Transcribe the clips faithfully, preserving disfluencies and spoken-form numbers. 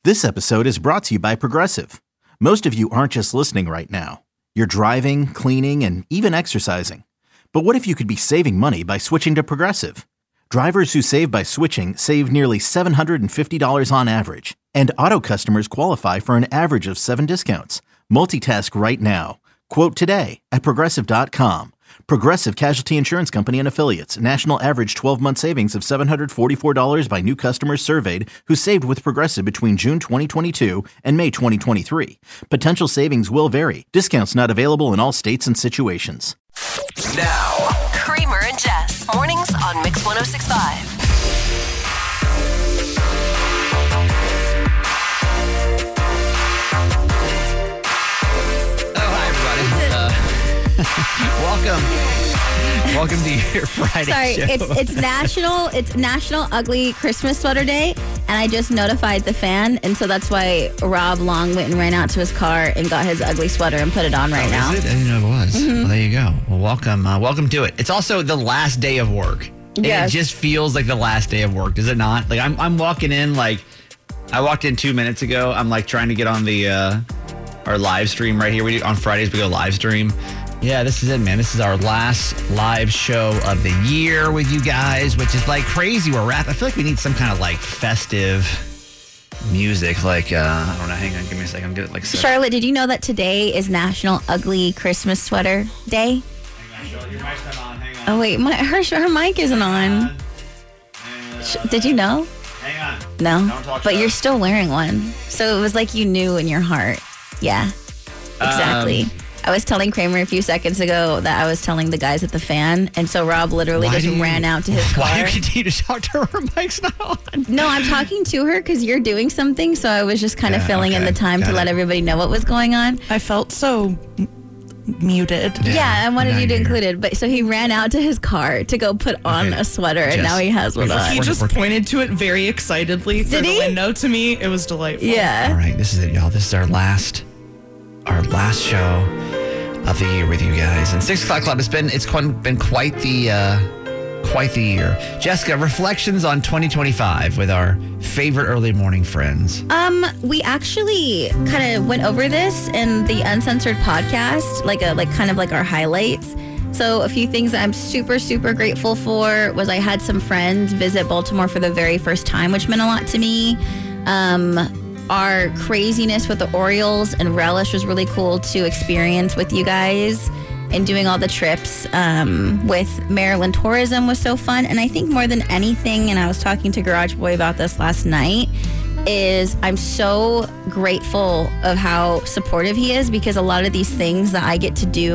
This episode is brought to you by Progressive. Most of you aren't just listening right now. You're driving, cleaning, and even exercising. But what if you could be saving money by switching to Progressive? Drivers who save by switching save nearly seven hundred fifty dollars on average. And auto customers qualify for an average of seven discounts. Multitask right now. Quote today at Progressive dot com. Progressive Casualty Insurance Company and Affiliates. National average twelve-month savings of seven hundred forty-four dollars by new customers surveyed who saved with Progressive between June twenty twenty-two and May twenty twenty-three. Potential savings will vary. Discounts not available in all states and situations. Now, Kramer and Jess. Mornings on Mix one oh six point five. Welcome. Welcome to your Friday Sorry, show. it's it's national it's National Ugly Christmas Sweater Day, and I just notified the fan, and so that's why Rob Long went and ran out to his car and got his ugly sweater and put it on right oh, now. Is it? I didn't know it was. Mm-hmm. Well, there you go. Well, welcome. Uh, welcome to it. It's also the last day of work. And Yes. it just feels like the last day of work, does it not? Like I'm I'm walking in like I walked in two minutes ago. I'm like trying to get on the uh, our live stream right here. We do, on Fridays we go live stream. Yeah, this is it, man. This is our last live show of the year with you guys, which is like crazy. We're wrapped. I feel like we need some kind of like festive music. Like, uh, I don't know. Hang on. Give me a second. I'm good. Like, Charlotte, did you know that today is National Ugly Christmas Sweater Day? Hang on, Charlotte. Your mic's not on. Hang on. Oh, wait. My, her, her mic isn't on. Sh- Did you know? Hang on. No. Don't talk But to you're us. still wearing one. So it was like you knew in your heart. Yeah. Exactly. Um, I was telling Kramer a few seconds ago that I was telling the guys at the fan, and so Rob literally Why just do you- ran out to his car. Why do you continue to talk to her? Her mic's not on. No, I'm talking to her because you're doing something, so I was just kind of Yeah, filling in okay. the time Got to it. let everybody know what was going on. I felt so m- muted. Yeah. Yeah, I wanted Now you to you're here. include it, but so he ran out to his car to go put on Okay. a sweater, and Jess, now he has one we're- on. He We're- just we're- pointed to it very excitedly through Did the he? window to me. It was delightful. All Yeah. right, this is it, y'all. This is our last, our last show of the year with you guys. And Six O'clock Club has been it's quite, been quite the uh, quite the year. Jessica, reflections on twenty twenty-five with our favorite early morning friends. Um, we actually kind of went over this in the Uncensored podcast, like a like kind of like our highlights. So a few things that I'm super, super grateful for was I had some friends visit Baltimore for the very first time, which meant a lot to me. Um, our craziness with the Orioles and Relish was really cool to experience with you guys, and doing all the trips um, with Maryland Tourism was so fun. And I think more than anything, and I was talking to Garage Boy about this last night, is I'm so grateful of how supportive he is, because a lot of these things that I get to do,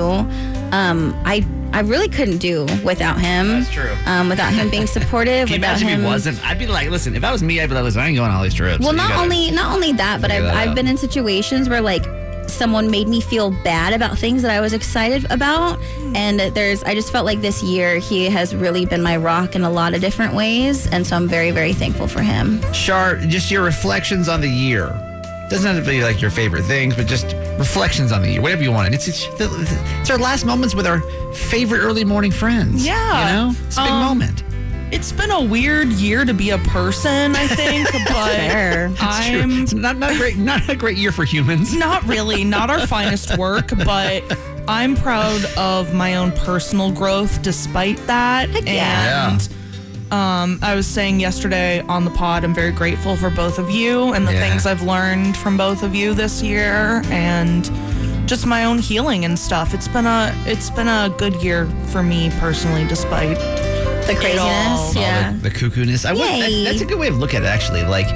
um, I I really couldn't do without him. That's true. Um, without him being supportive. Can you without imagine if him. he wasn't? I'd be like, listen, if that was me, I'd be like, listen, I ain't going on all these trips. Well, You not gotta- only not only that, but I've figure that I've out. been in situations where like someone made me feel bad about things that I was excited about, and there's I just felt like this year he has really been my rock in a lot of different ways, and so I'm very, very thankful for him. Char, just your reflections on the year. Doesn't have to be like your favorite things, but just reflections on the year, whatever you want. It's it's, it's our last moments with our favorite early morning friends. Yeah. You know? It's a big Um, moment. It's been a weird year to be a person, I think, but Fair. It's true. I'm It's not, not great. Not a great year for humans. not really, not our finest work, but I'm proud of my own personal growth despite that. Heck yeah. And um, I was saying yesterday on the pod, I'm very grateful for both of you and the Yeah. things I've learned from both of you this year, and just my own healing and stuff. It's been a it's been a good year for me personally, despite The all. craziness, yeah. The, the cuckoo-ness. I would, that, Yay. that's a good way of looking at it, actually. Like,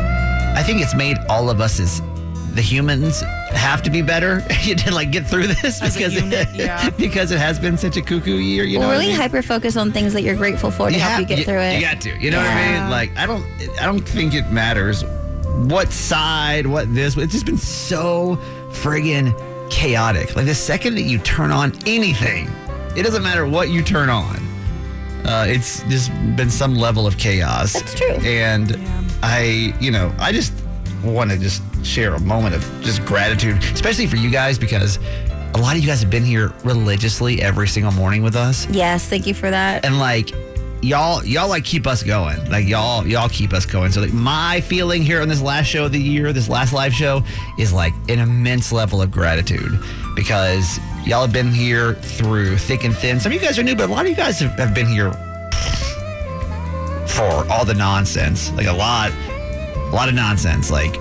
I think it's made all of us as the humans have to be better to like get through this As a because unit, it, yeah. because it has been such a cuckoo year. You know, Well, what really I mean? hyper focus on things that you're grateful for to You help have- you get through it. You got to. You know what I Yeah. mean? Like, I don't. I don't think it matters what side, what this. It's just been so friggin' chaotic. Like the second that you turn on anything, it doesn't matter what you turn on. Uh, it's just been some level of chaos. That's true. And Yeah. I, you know, I just want to just share a moment of just gratitude, especially for you guys, because a lot of you guys have been here religiously every single morning with us. Yes, thank you for that. And like, y'all y'all like keep us going. Like y'all y'all keep us going. So like my feeling here on this last show of the year, this last live show, is like an immense level of gratitude because y'all have been here through thick and thin. Some of you guys are new, but a lot of you guys have, have been here for all the nonsense. Like a lot, a lot of nonsense. Like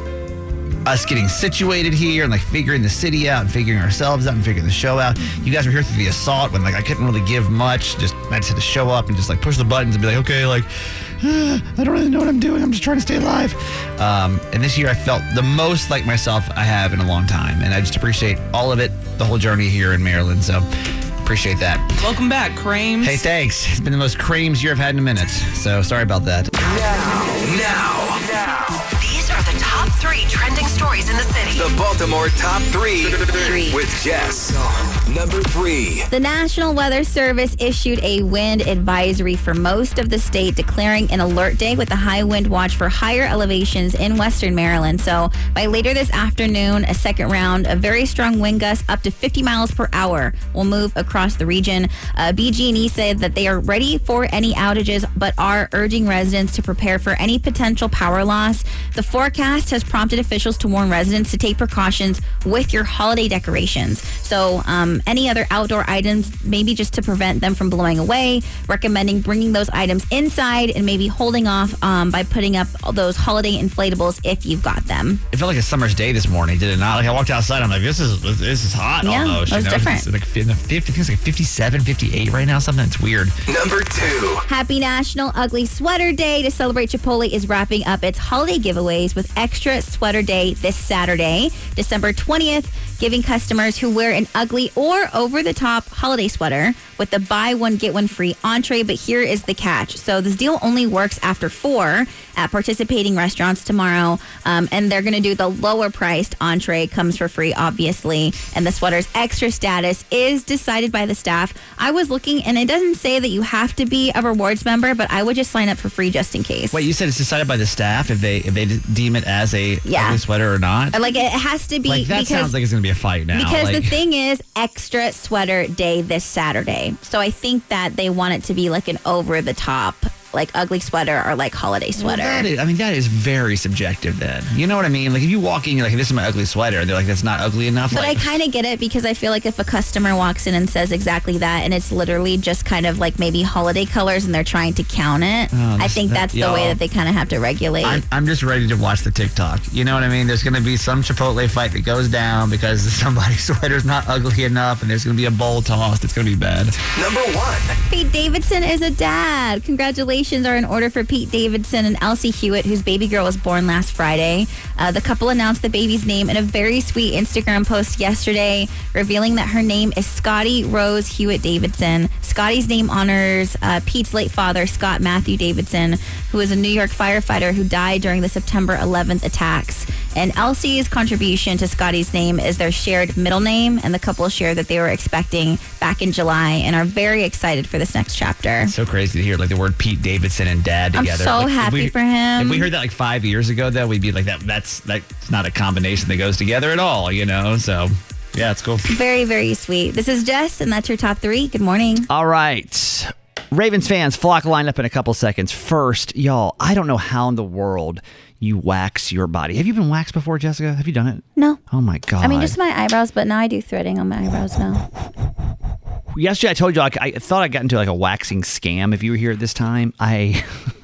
us getting situated here and like figuring the city out and figuring ourselves out and figuring the show out. You guys were here through the assault when like I couldn't really give much. Just I just had to show up and just like push the buttons and be like, okay, like uh, I don't really know what I'm doing. I'm just trying to stay alive. Um, and this year I felt the most like myself I have in a long time, and I just appreciate all of it, the whole journey here in Maryland. So appreciate that. Welcome back, Krames. Hey, thanks. It's been the most creams year I've had in a minute. So sorry about that. Now, now, now. These are the top three trending stories in the city. The Baltimore Top Three, three. with Jess. Number three. The National Weather Service issued a wind advisory for most of the state, declaring an alert day with a high wind watch for higher elevations in western Maryland. So by later this afternoon, a second round of very strong wind gusts up to fifty miles per hour will move across the region. Uh, B G and E said that they are ready for any outages, but are urging residents to prepare for any potential power loss. The forecast has prompted officials to warn residents to take precautions with your holiday decorations. So um, any other outdoor items, maybe just to prevent them from blowing away, recommending bringing those items inside and maybe holding off um, by putting up those holiday inflatables if you've got them. It felt like a summer's day this morning, did it not? Like I walked outside, I'm like, this is this is hot Yeah, almost. it was you know? different. It's like in the fifty, I think it's like fifty-seven, fifty-eight right now, something that's weird. Number two. Happy National Ugly Sweater Day. To celebrate, Chipotle is wrapping up its holiday giveaways with Extra Sweater Day this Saturday, December twentieth, giving customers who wear an ugly or over-the-top holiday sweater with the buy one, get one free entree. But here is the catch. So this deal only works after four at participating restaurants tomorrow. Um, and they're going to do the lower priced entree, comes for free, obviously. And the sweater's extra status is decided by the staff. I was looking, and it doesn't say that you have to be a rewards member, but I would just sign up for free just in case. Wait, you said it's decided by the staff if they if they deem it as a Yeah. ugly sweater or not? Like, it has to be. Like that because, sounds like it's going to be a fight now. Because like, the thing is, Extra Sweater Day this Saturday. So I think that they want it to be like an over-the-top, like ugly sweater or like holiday sweater. Well, that is, I mean, that is very subjective then. You know what I mean? Like if you walk in, you're like, this is my ugly sweater. And they're like, that's not ugly enough. But like, I kind of get it because I feel like if a customer walks in and says exactly that and it's literally just kind of like maybe holiday colors and they're trying to count it, Oh, I this- think that- that's the y'all- way that they kind of have to regulate. I'm, I'm just ready to watch the TikTok. You know what I mean? There's going to be some Chipotle fight that goes down because somebody's sweater's not ugly enough and there's going to be a bowl tossed. It's going to be bad. Number one. Pete Davidson is a dad. Congratulations are in order for Pete Davidson and Elsie Hewitt, whose baby girl was born last Friday. Uh, the couple announced the baby's name in a very sweet Instagram post yesterday, revealing that her name is Scotty Rose Hewitt Davidson. Scotty's name honors uh, Pete's late father, Scott Matthew Davidson, who was a New York firefighter who died during the September eleventh attacks. And Elsie's contribution to Scotty's name is their shared middle name, and the couple shared that they were expecting back in July and are very excited for this next chapter. It's so crazy to hear like the word Pete Davidson and dad I'm together. so Like, if happy we- for him. If we heard that like five years ago, though, we'd be like, that. That's that's not a combination that goes together at all, you know? So, yeah, it's cool. Very, very sweet. This is Jess, and that's your top three. Good morning. All right. Ravens fans, flock line up in a couple seconds. First, y'all, I don't know how in the world you wax your body. Have you been waxed before, Jessica? Have you done it? No. Oh, my God. I mean, just my eyebrows, but now I do threading on my eyebrows now. Yesterday, I told you, like, I thought I got into like a waxing scam. If you were here at this time, I...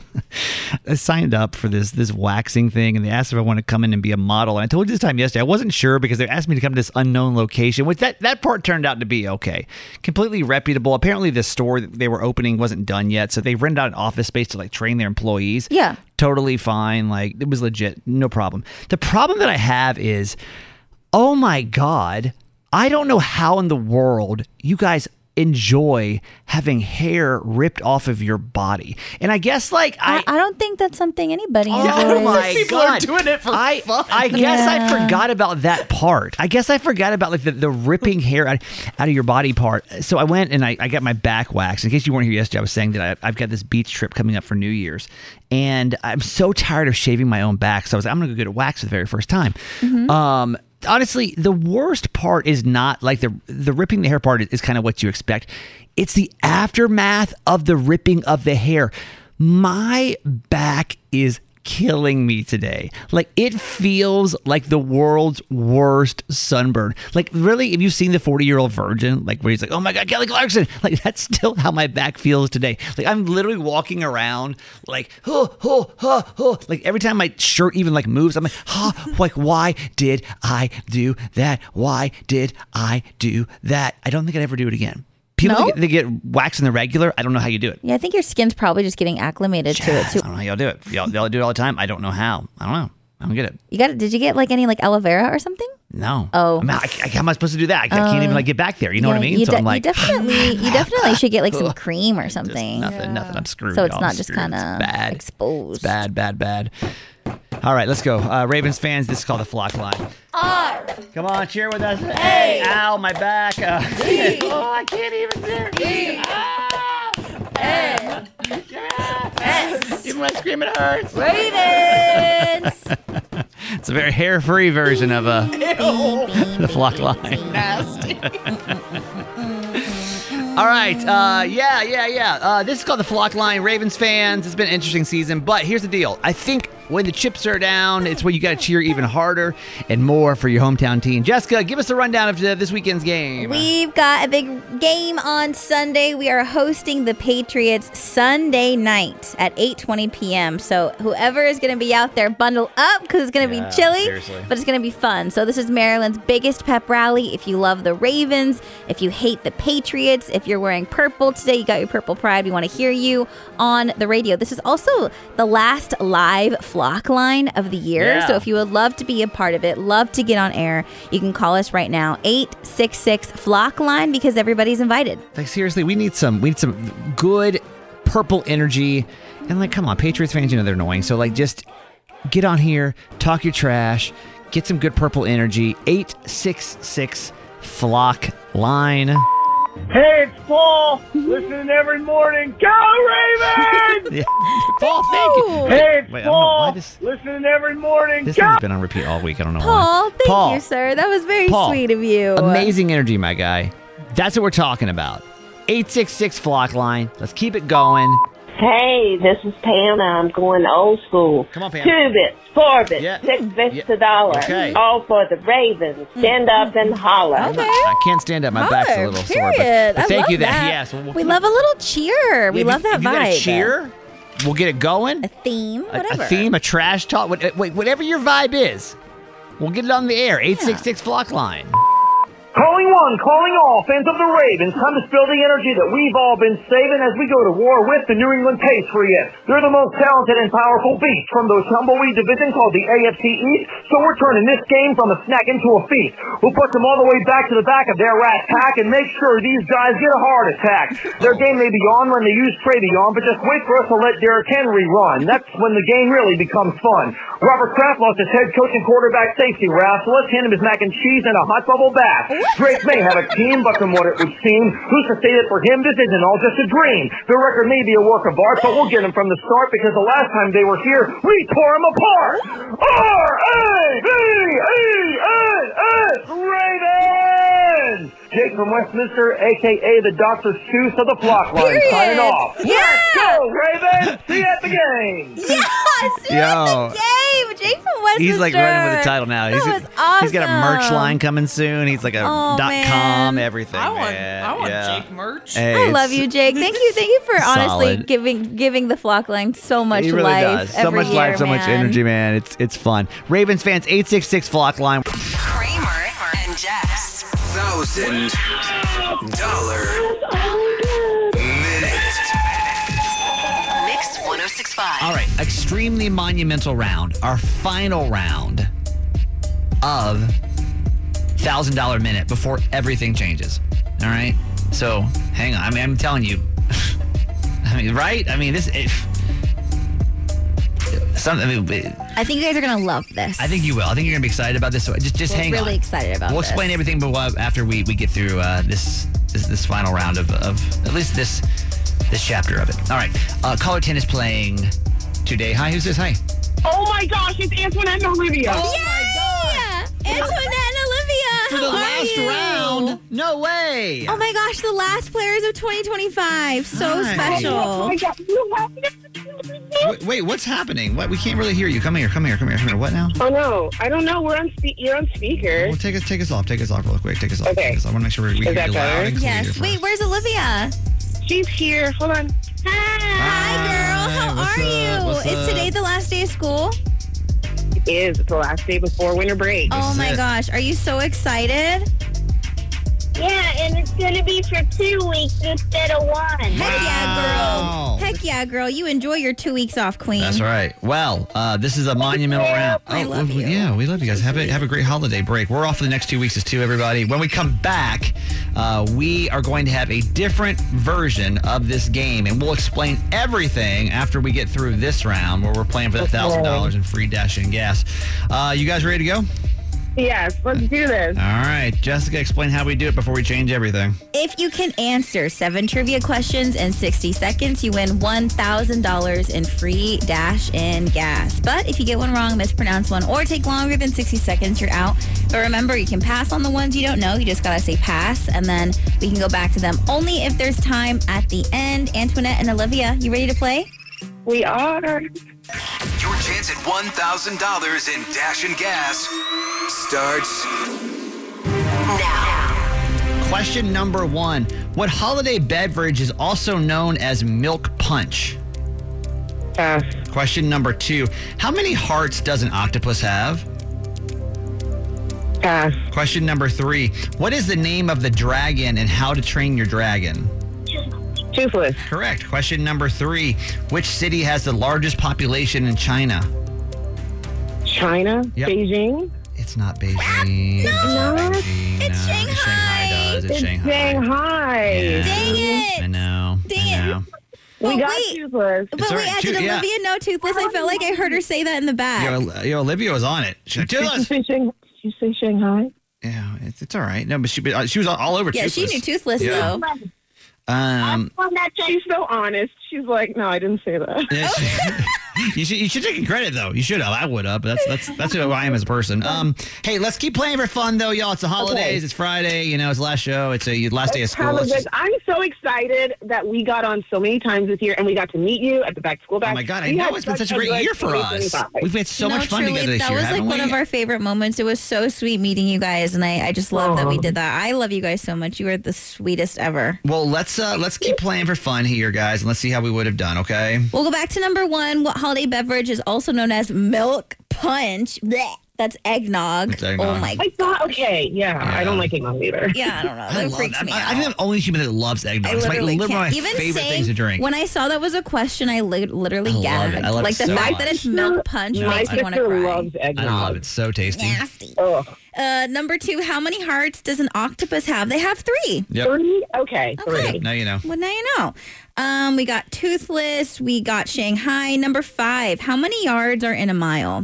I signed up for this this waxing thing, and they asked if I want to come in and be a model. And I told you this time yesterday, I wasn't sure because they asked me to come to this unknown location, which that, that part turned out to be okay. Completely reputable. Apparently, the store that they were opening wasn't done yet, so they rented out an office space to like train their employees. Yeah. Totally fine. Like, it was legit. No problem. The problem that I have is, oh my God, I don't know how in the world you guys enjoy having hair ripped off of your body. And I guess like I, I, I don't think that's something anybody enjoys. oh my People God. are doing it for I, fun. I guess I Yeah. forgot about that part. I guess I forgot about like the, the ripping hair out, out of your body part. So I went and I, I got my back waxed. In case you weren't here yesterday, I was saying that I, I've got this beach trip coming up for New Year's. And I'm so tired of shaving my own back. So I was like, I'm going to go get a wax for the very first time. Um, honestly, the worst part is not like the the ripping the hair part is, is kind of what you expect. It's the aftermath of the ripping of the hair. My back is killing me today. Like, it feels like the world's worst sunburn. Like, really, have you seen the forty-year-old virgin? Like, where he's like, oh my God, Kelly Clarkson. Like, that's still how my back feels today. Like, I'm literally walking around like, oh, oh, oh, oh. Like, every time my shirt even like moves, I'm like, oh, like, why did I do that? Why did I do that? I don't think I'd ever do it again. People No? that get, they get waxed in the regular. I don't know how you do it. Yeah, I think your skin's probably just getting acclimated to it I too. don't know how y'all do it. Y'all, y'all do it all the time. I don't know how. I don't know. I don't get it. You got it? Did you get like any like aloe vera or something? No. Oh. I mean, I, I, how am I supposed to do that? I, I can't even like get back there. You know Yeah, what I mean? You, So de- I'm like, you definitely, you definitely should get like some Ugh. cream or just something, nothing, nothing. I'm screwed. so it's y'all. not I'm just screwed. kind It's of bad. exposed. It's bad, bad, bad. All right, let's go. Uh, Ravens fans, this is called the Flock Line. R. Come on, cheer with us. Hey, ow, my back. Uh, oh, I can't even cheer. Ah! N. S. Even when I scream, it hurts. Ravens. It's a very hair-free version of uh, the Flock Line. Nasty. All right. Uh, yeah, yeah, yeah. Uh, this is called the Flock Line. Ravens fans, it's been an interesting season. But here's the deal. I think when the chips are down, it's when you got to cheer even harder and more for your hometown team. Jessica, give us a rundown of uh, this weekend's game. We've got a big game on Sunday. We are hosting the Patriots Sunday night at eight twenty p.m. So whoever is going to be out there, bundle up because it's going to Yeah, be chilly, seriously. but it's going to be fun. So this is Maryland's biggest pep rally. If you love the Ravens, if you hate the Patriots, if you're wearing purple today, you got your purple pride, we want to hear you on the radio. This is also the last live Flock Line of the year. Yeah. So if you would love to be a part of it, love to get on air, you can call us right now, eight six six Flock Line, because everybody's invited. Like, seriously, we need some we need some good purple energy. And like, come on, Patriots fans, you know they're annoying. So like, just get on here, talk your trash, get some good purple energy. eight six six Flock Line. Hey, it's Paul. Listening every morning. Go Ravens! Yeah. Paul, thank you. Hey, it's Wait, I don't know why Paul. this Listening every morning. this Go! thing's been on repeat all week. I don't know Paul, why. thank Paul, you, sir. That was very Paul, sweet of you. amazing energy, my guy. That's what we're talking about. eight six six Flock Line. Let's keep it going. Hey, this is Pam. I'm going old school. Come on, Pam. Two bits, four bits, Yeah. six bits Yeah. to dollar. Okay. All for the Ravens. Stand up and holler. Okay. I can't stand up. My back's a Hard, little sore. But, period. but I thank love you. That, that. yes. We'll- We love a little cheer. We If love you- that if you got vibe. a cheer, we'll get it going. A theme, A, whatever. a theme, a trash talk, what- wait, whatever your vibe is, we'll get it on the air. eight six six Flock Line. Calling one, calling all, fans of the Ravens, time to spill the energy that we've all been saving as we go to war with the New England Patriots. They're the most talented and powerful beast from the tumbleweed division called the A F C East, so we're turning this game from a snack into a feast. We'll put them all the way back to the back of their rat pack and make sure these guys get a heart attack. Their game may be on when they use Travion, but just wait for us to let Derrick Henry run. That's when the game really becomes fun. Robert Kraft lost his head coach and quarterback safety rap, so let's hand him his mac and cheese and a hot bubble bath. Drake may have a team, but from what it would seem, who's to say that for him this isn't all just a dream? The record may be a work of art, but we'll get him from the start because the last time they were here, we tore him apart. R A V E N S Ravens! Jake from Westminster, a k a the Doctor Seuss of the Flock Line, Period. signing off. Yeah. Let's go, Ravens! See you at the game! Yes! Yo. Yo. The game! Jake from Westminster. He's like running with the title now. That He's, was awesome. he's got a merch line coming soon. He's like a Oh, dot man. com, everything. I want, man. I want Yeah. Jake merch. Hey, I it's- love you, Jake. Thank you, thank you for honestly Solid. giving giving the Flock Line so much He really life. does. So every much year, life, so much man. energy, man. It's it's fun. Ravens fans, eight six six Flock Line. Kramer and Jess. Thousand dollar minute. Mix one oh six point five. All right, extremely monumental round, our final round of one thousand dollar minute before everything changes. All right, so hang on. I mean, I'm telling you. I mean, right? I mean, this. If, something. I, mean, I think you guys are gonna love this. I think you will. I think you're gonna be excited about this. So just, just We're hang really on. excited about We'll this. explain everything, but uh, after we, we get through uh, this, this this final round of, of at least this this chapter of it. All right, uh, caller ten is playing today. Hi, who's this? Hi. Oh my gosh, it's Antoinette and Olivia. Oh yeah! Antoinette and No way. Oh my gosh, the last players of twenty twenty-five. So Nice. special. Oh my God, you have Wait, wait, what's happening? What? We can't really hear you. Come here, come here, come here, come here. What now? Oh no, I don't know. We're on spe- You're on speaker. Well, take us, take us off. Take us off real quick. Take us off. Okay. Take us off. I want to make sure we, we Is hear that you loud better? and clear. Yes. Wait, first. where's Olivia? She's here. Hold on. Hi, girl. How what's are up? you? What's Is up? today the last day of school? It is. It's the last day before winter break. Oh is my it. gosh. Are you so excited? Yeah, and it's going to be for two weeks instead of one. Heck yeah, Wow. girl. Heck yeah, girl. You enjoy your two weeks off, queen. That's right. Well, uh, this is a monumental round. I Oh, love well, you. Yeah, we love you guys. Have a have a great holiday break. We're off for the next two weeks too, everybody. When we come back, uh, we are going to have a different version of this game, and we'll explain everything after we get through this round, where we're playing for the thousand dollars in free dash and gas. Uh, you guys ready to go? Yes, let's do this. All right, Jessica, explain how we do it before we change everything. If you can answer seven trivia questions in sixty seconds, you win one thousand dollars in free dash and gas. But if you get one wrong, mispronounce one, or take longer than sixty seconds, you're out. But remember, you can pass on the ones you don't know. You just got to say pass, and then we can go back to them only if there's time at the end. Antoinette and Olivia, you ready to play? We are. Your chance at one thousand dollars in Dash and Gas starts Now. Question number one. What holiday beverage is also known as milk punch? Pass. Question number two. How many hearts does an octopus have? Pass. Question number three. What is the name of the dragon and How to Train Your Dragon? Toothless. Correct. Question number three. Which city has the largest population in China? China. Yep. Beijing. It's not Beijing. It's not Beijing. It's no. Shanghai. Shanghai does. It's, It's Shanghai. Shanghai. Yeah. Dang it. I know. Dang I it. know. We Oh, got wait. toothless. But It's all wait, right. I did Two- yeah. Olivia know toothless? I felt like I heard her say that in the back. Yo, yo, Olivia was on it. She, Did you Toothless. say Shanghai? Did you say Shanghai? Yeah, it's, it's all right. No, but she but, uh, she was all, all over Yeah, Toothless. she knew toothless, Yeah. though. Um, She's so honest. She's like, no, I didn't say that. yeah, she- you should you should take credit though. You should have. I would have. But that's that's that's who I am as a person. Um, hey, let's keep playing for fun though, y'all. It's the holidays. Okay. It's Friday. You know, it's the last show. It's a last day of school. Have a Let's good- just- I'm so excited that we got on so many times this year and we got to meet you at the back to school bash. Oh my God, I We know had it's been such a great good year for us. twenty twenty-five. We've had so no, much fun truly, together this that year. was like haven't one we? of our favorite moments. It was so sweet meeting you guys, and I, I just love that we did that. I love you guys so much. You are the sweetest ever. Well, let's uh let's keep playing for fun here, guys, and let's see how we would have done. Okay. We'll go back to number one. What holiday beverage is also known as milk punch? Blech. That's eggnog. It's eggnog. Oh my I thought, okay, yeah, Yeah. I don't like eggnog either. Yeah, I don't know. I That love freaks that. me I, out. I think I'm the only human that loves eggnog. I It's my, literally one of my can't. Even favorite saying, things to drink. when I saw that was a question, I li- literally I love gagged. it. I love like it the so fact much. that it's milk punch My makes me want to sister cry. loves eggnog. I love it. So tasty. Nasty. Ugh. Uh, number two, how many hearts does an octopus have? They have three. Yep. Three? Okay, Okay. three. Now you know. Well, now you know. Um, we got toothless. We got Shanghai. Number five, how many yards are in a mile?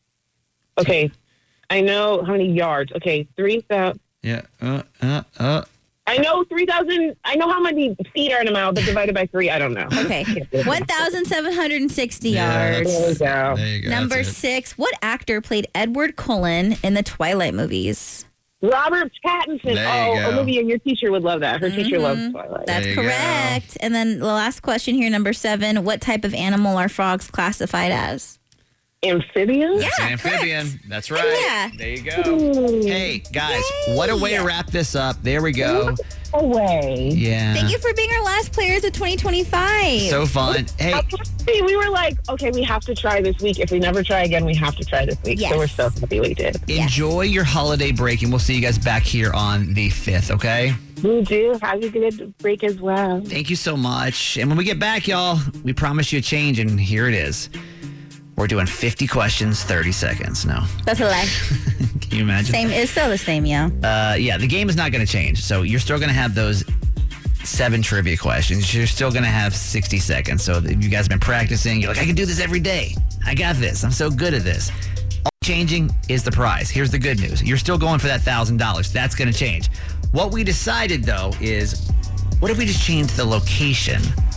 Okay, I know how many yards. Okay, three thousand. Yeah. Uh, uh, uh. I know three thousand. I know how many feet are in a mile, but divided by three, I don't know. Okay, one thousand seven hundred sixty Yeah, yards. There we go. There you go. Number That's it. six, what actor played Edward Cullen in the Twilight movies? Robert Pattinson. There you Oh, go. Olivia, your teacher would love that. Her teacher Mhm. loves Twilight. That's There you go. correct. And then the last question here, number seven, what type of animal are frogs classified as? Amphibian? That's Yeah, an amphibian. correct. That's right. Yeah. There you go. Hey, guys, what a way to wrap this up. There we go. Away. Yeah. Thank you for being our last players of twenty twenty-five. So fun. Hey, See, we were like, okay, we have to try this week. If we never try again, we have to try this week. Yes. So we're so happy we did. enjoy your holiday break, and we'll see you guys back here on the fifth, okay? We do. Have a good break as well. Thank you so much. And when we get back, y'all, we promise you a change, and here it is. We're doing fifty questions, thirty seconds. No. That's a lie. Can you imagine? Same is still the same, yeah. Uh, yeah, the game is not going to change. So you're still going to have those seven trivia questions. You're still going to have sixty seconds. So if you guys have been practicing, you're like, I can do this every day. I got this. I'm so good at this. All changing is the prize. Here's the good news. You're still going for that one thousand dollars. That's going to change. What we decided, though, is what if we just changed the location?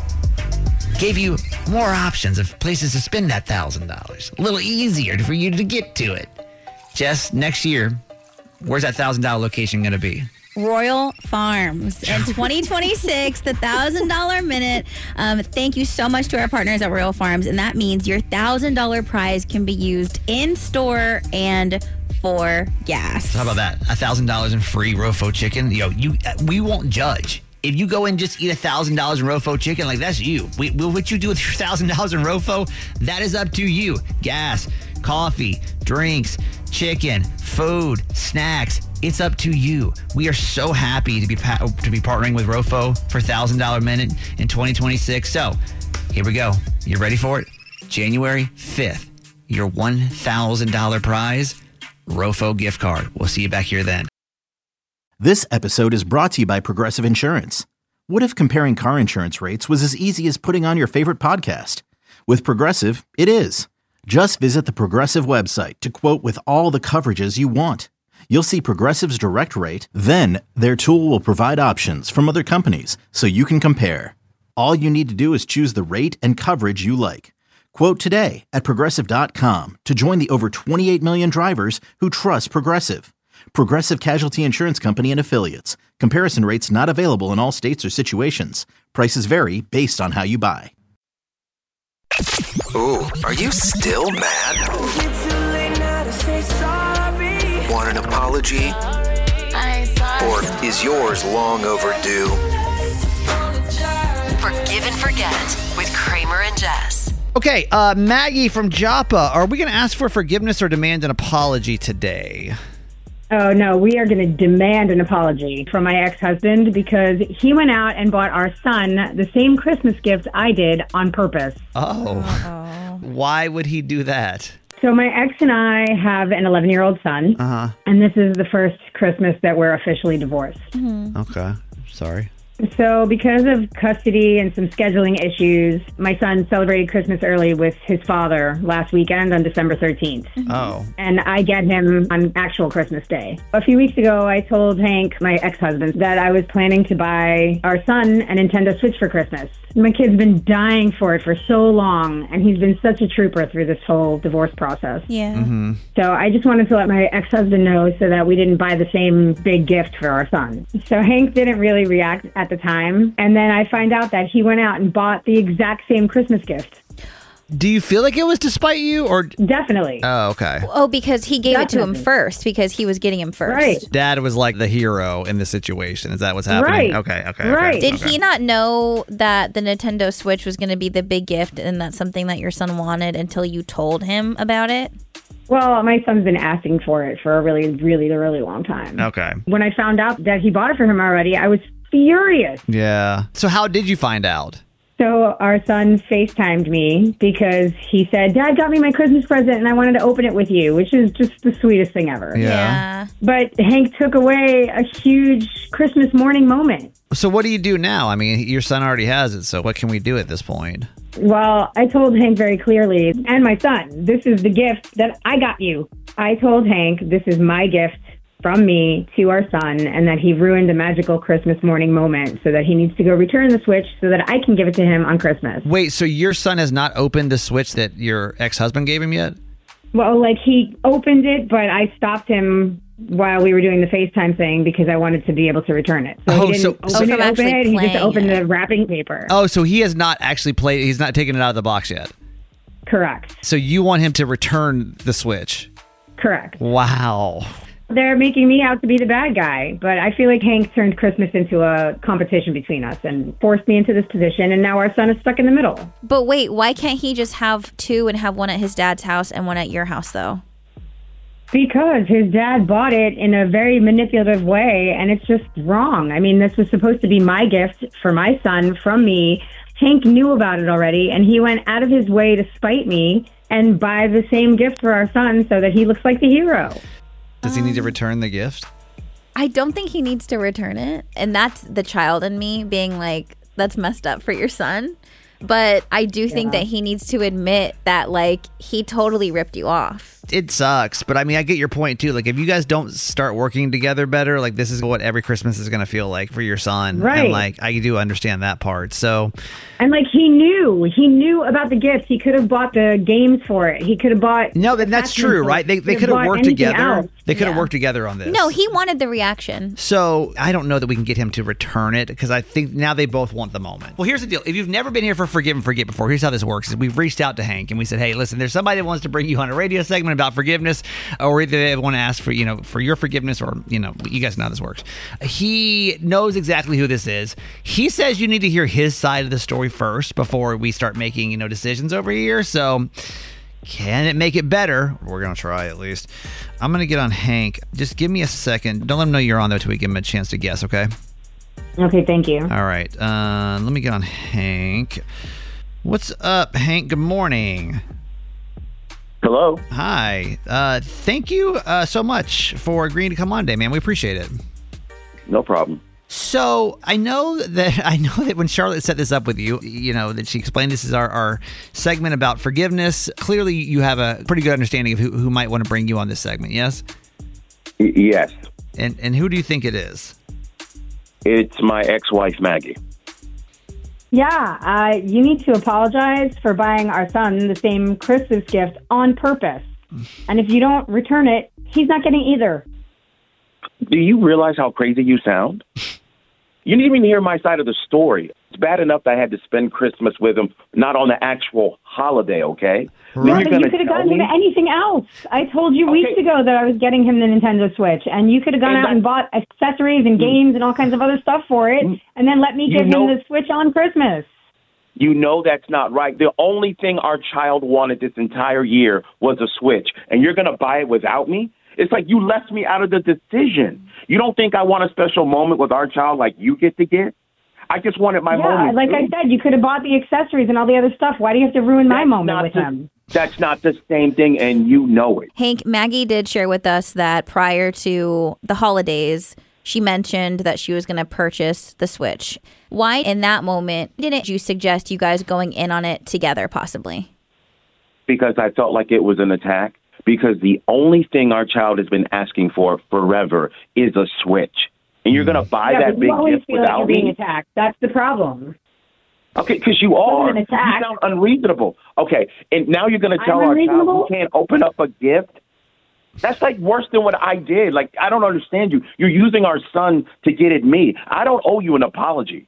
Gave you more options of places to spend that one thousand dollars. A little easier for you to get to it. Jess, next year, where's that one thousand dollars location going to be? Royal Farms. In twenty twenty-six, the one thousand dollars minute. Um, thank you so much to our partners at Royal Farms. And that means your one thousand dollars prize can be used in store and for gas. How about that? one thousand dollars in free Rofo chicken. Yo, you, we won't judge. If you go and just eat one thousand dollars in Rofo chicken, like, that's you. We, what you do with your one thousand dollars in Rofo, that is up to you. Gas, coffee, drinks, chicken, food, snacks. It's up to you. We are so happy to be pa- to be partnering with Rofo for one thousand dollars minute in twenty twenty-six. So here we go. You ready for it? January fifth, your one thousand dollars prize, Rofo gift card. We'll see you back here then. This episode is brought to you by Progressive Insurance. What if comparing car insurance rates was as easy as putting on your favorite podcast? With Progressive, it is. Just visit the Progressive website to quote with all the coverages you want. You'll see Progressive's direct rate, then their tool will provide options from other companies so you can compare. All you need to do is choose the rate and coverage you like. Quote today at Progressive dot com to join the over twenty-eight million drivers who trust Progressive. Progressive Casualty Insurance Company and Affiliates. Comparison rates not available in all states or situations. Prices vary based on how you buy. Ooh, are you still mad? Want an apology? Or is yours long overdue? Forgive and Forget with Kramer and Jess. Okay, uh, Maggie from Joppa, are we going to ask for forgiveness or demand an apology today? Oh, no, we are going to demand an apology from my ex-husband because he went out and bought our son the same Christmas gift I did on purpose. Oh. Uh-oh. Why would he do that? So my ex and I have an eleven-year-old son, uh-huh. and this is the first Christmas that we're officially divorced. Mm-hmm. Okay, sorry. So because of custody and some scheduling issues, my son celebrated Christmas early with his father last weekend on December thirteenth. Oh. And I get him on actual Christmas Day. A few weeks ago, I told Hank, my ex-husband, that I was planning to buy our son a Nintendo Switch for Christmas. My kid's been dying for it for so long, and he's been such a trooper through this whole divorce process. Yeah. Mm-hmm. So I just wanted to let my ex-husband know so that we didn't buy the same big gift for our son. So Hank didn't really react at the time, and then I find out that he went out and bought the exact same Christmas gift. Do you feel like it was to spite you, or definitely? Oh, okay. Oh, because he gave Definitely. it to him first, because he was getting him first. Right. Dad was like the hero in the situation. Is that what's happening? Right. Okay, okay. Right. Okay, Did okay. he not know that the Nintendo Switch was going to be the big gift and that's something that your son wanted until you told him about it? Well, my son's been asking for it for a really, really, really long time. Okay. When I found out that he bought it for him already, I was furious. Yeah. So how did you find out? So our son FaceTimed me because he said, Dad got me my Christmas present and I wanted to open it with you, which is just the sweetest thing ever. Yeah. Yeah. But Hank took away a huge Christmas morning moment. So what do you do now? I mean, your son already has it, so what can we do at this point? Well, I told Hank very clearly, and my son, this is the gift that I got you. I told Hank, this is my gift from me to our son, and that he ruined a magical Christmas morning moment, so that he needs to go return the Switch so that I can give it to him on Christmas. Wait, so your son has not opened the Switch that your ex-husband gave him yet? Well, like, he opened it, but I stopped him while we were doing the FaceTime thing because I wanted to be able to return it. So Oh, he didn't so- open so it, from open actually it. He just playing opened it. the wrapping paper. Oh, so he has not actually played, he's not taken it out of the box yet. Correct. So you want him to return the Switch? Correct. Wow. They're making me out to be the bad guy, but I feel like Hank turned Christmas into a competition between us and forced me into this position, and now our son is stuck in the middle. But wait, why can't he just have two and have one at his dad's house and one at your house, though? Because his dad bought it in a very manipulative way, and it's just wrong. I mean, this was supposed to be my gift for my son from me. Hank knew about it already, and he went out of his way to spite me and buy the same gift for our son so that he looks like the hero. Does he need to return the gift? I don't think he needs to return it. And that's the child in me being like, that's messed up for your son. But I do think Yeah. that he needs to admit that, like, he totally ripped you off. It sucks, but I mean, I get your point too. Like, if you guys don't start working together better, like, this is what every Christmas is going to feel like for your son. Right. And, like, I do understand that part. So, And, like, he knew. He knew about the gift. He could have bought the games for it. He could have bought... no, but that's true, attachments. right? They, He they could could have bought worked anything together. else. They could have Yeah. worked together on this. No, he wanted the reaction. So I don't know that we can get him to return it because I think now they both want the moment. Well, here's the deal. If you've never been here for Forgive and Forget before, here's how this works. Is we've reached out to Hank and we said, hey, listen, there's somebody that wants to bring you on a radio segment about forgiveness, or either they want to ask for, you know, for your forgiveness, or, you know, you guys know how this works. He knows exactly who this is. He says you need to hear his side of the story first before we start making, you know, decisions over here. So can it make it better? We're going to try at least. I'm going to get on Hank. Just give me a second. Don't let him know you're on there until we give him a chance to guess, okay? Okay, thank you. All right. Uh, let me get on Hank. What's up, Hank? Good morning. Hello. Hi. Uh, thank you uh, so much for agreeing to come on today, man. We appreciate it. No problem. So I know that I know that when Charlotte set this up with you, you know, that she explained this is our, our segment about forgiveness. Clearly, you have a pretty good understanding of who, who might want to bring you on this segment, yes? Y- yes. And and who do you think it is? It's my ex-wife, Maggie. Yeah, uh, you need to apologize for buying our son the same Christmas gift on purpose. And if you don't return it, he's not getting either. Do you realize how crazy you sound? You didn't even hear my side of the story. It's bad enough that I had to spend Christmas with him, not on the actual holiday, okay? Then Yeah, you're but gonna you could have tell gotten me- him anything else. I told you Okay. weeks ago that I was getting him the Nintendo Switch, and you could have gone And out and bought accessories and games and all kinds of other stuff for it, and then let me You give know- him the Switch on Christmas. You know that's not right. The only thing our child wanted this entire year was a Switch, and you're going to buy it without me? It's like you left me out of the decision. You don't think I want a special moment with our child like you get to get? I just wanted my yeah, moment. like too. I said, you could have bought the accessories and all the other stuff. Why do you have to ruin my That's moment not with the- him? That's not the same thing, and you know it. Hank, Maggie did share with us that prior to the holidays, she mentioned that she was going to purchase the Switch. Why, in that moment, didn't you suggest you guys going in on it together, possibly? Because I felt like it was an attack. Because the only thing our child has been asking for forever is a Switch. And you're going to buy yeah, that but big you always gift feel like without you're being me? attacked. That's the problem. Okay, because you are. an You attack. sound unreasonable. Okay, and now you're going to I'm tell our child unreasonable? who can't open up a gift? That's like worse than what I did. Like, I don't understand you. You're using our son to get at me. I don't owe you an apology.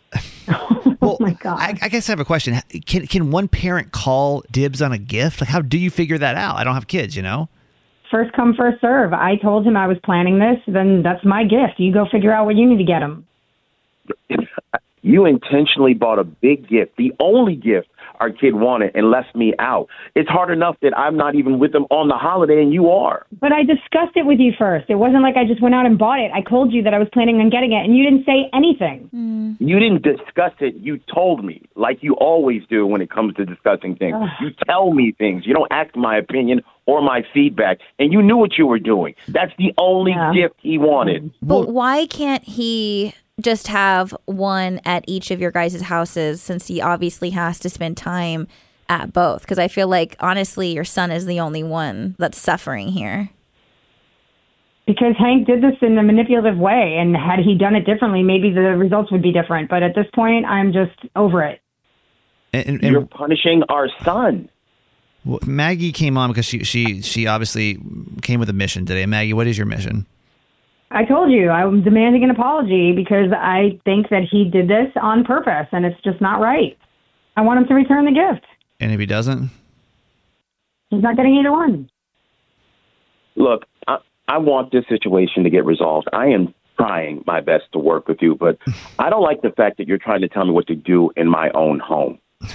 Oh my God. I, I guess I have a question. Can can one parent call dibs on a gift? Like, how do you figure that out? I don't have kids, you know? First come, first serve. I told him I was planning this, then that's my gift. You go figure out what you need to get him. You intentionally bought a big gift, the only gift our kid wanted, and left me out. It's hard enough that I'm not even with them on the holiday, and you are. But I discussed it with you first. It wasn't like I just went out and bought it. I told you that I was planning on getting it, and you didn't say anything. You didn't discuss it. You told me, like you always do when it comes to discussing things. Ugh. You tell me things. You don't ask my opinion or my feedback, and you knew what you were doing. That's the only Yeah. gift he wanted. But why can't he just have one at each of your guys' houses, since he obviously has to spend time at both? Because I feel like, honestly, your son is the only one that's suffering here. Because Hank did this in a manipulative way, and had he done it differently, maybe the results would be different. But at this point, I'm just over it. And, and, You're and punishing our son. well, Maggie came on because she, she, she obviously came with a mission today. Maggie, what is your mission? I told you I'm demanding an apology because I think that he did this on purpose, and it's just not right. I want him to return the gift. And if he doesn't? He's not getting either one. Look, I, I want this situation to get resolved. I am trying my best to work with you, but I don't like the fact that you're trying to tell me what to do in my own home.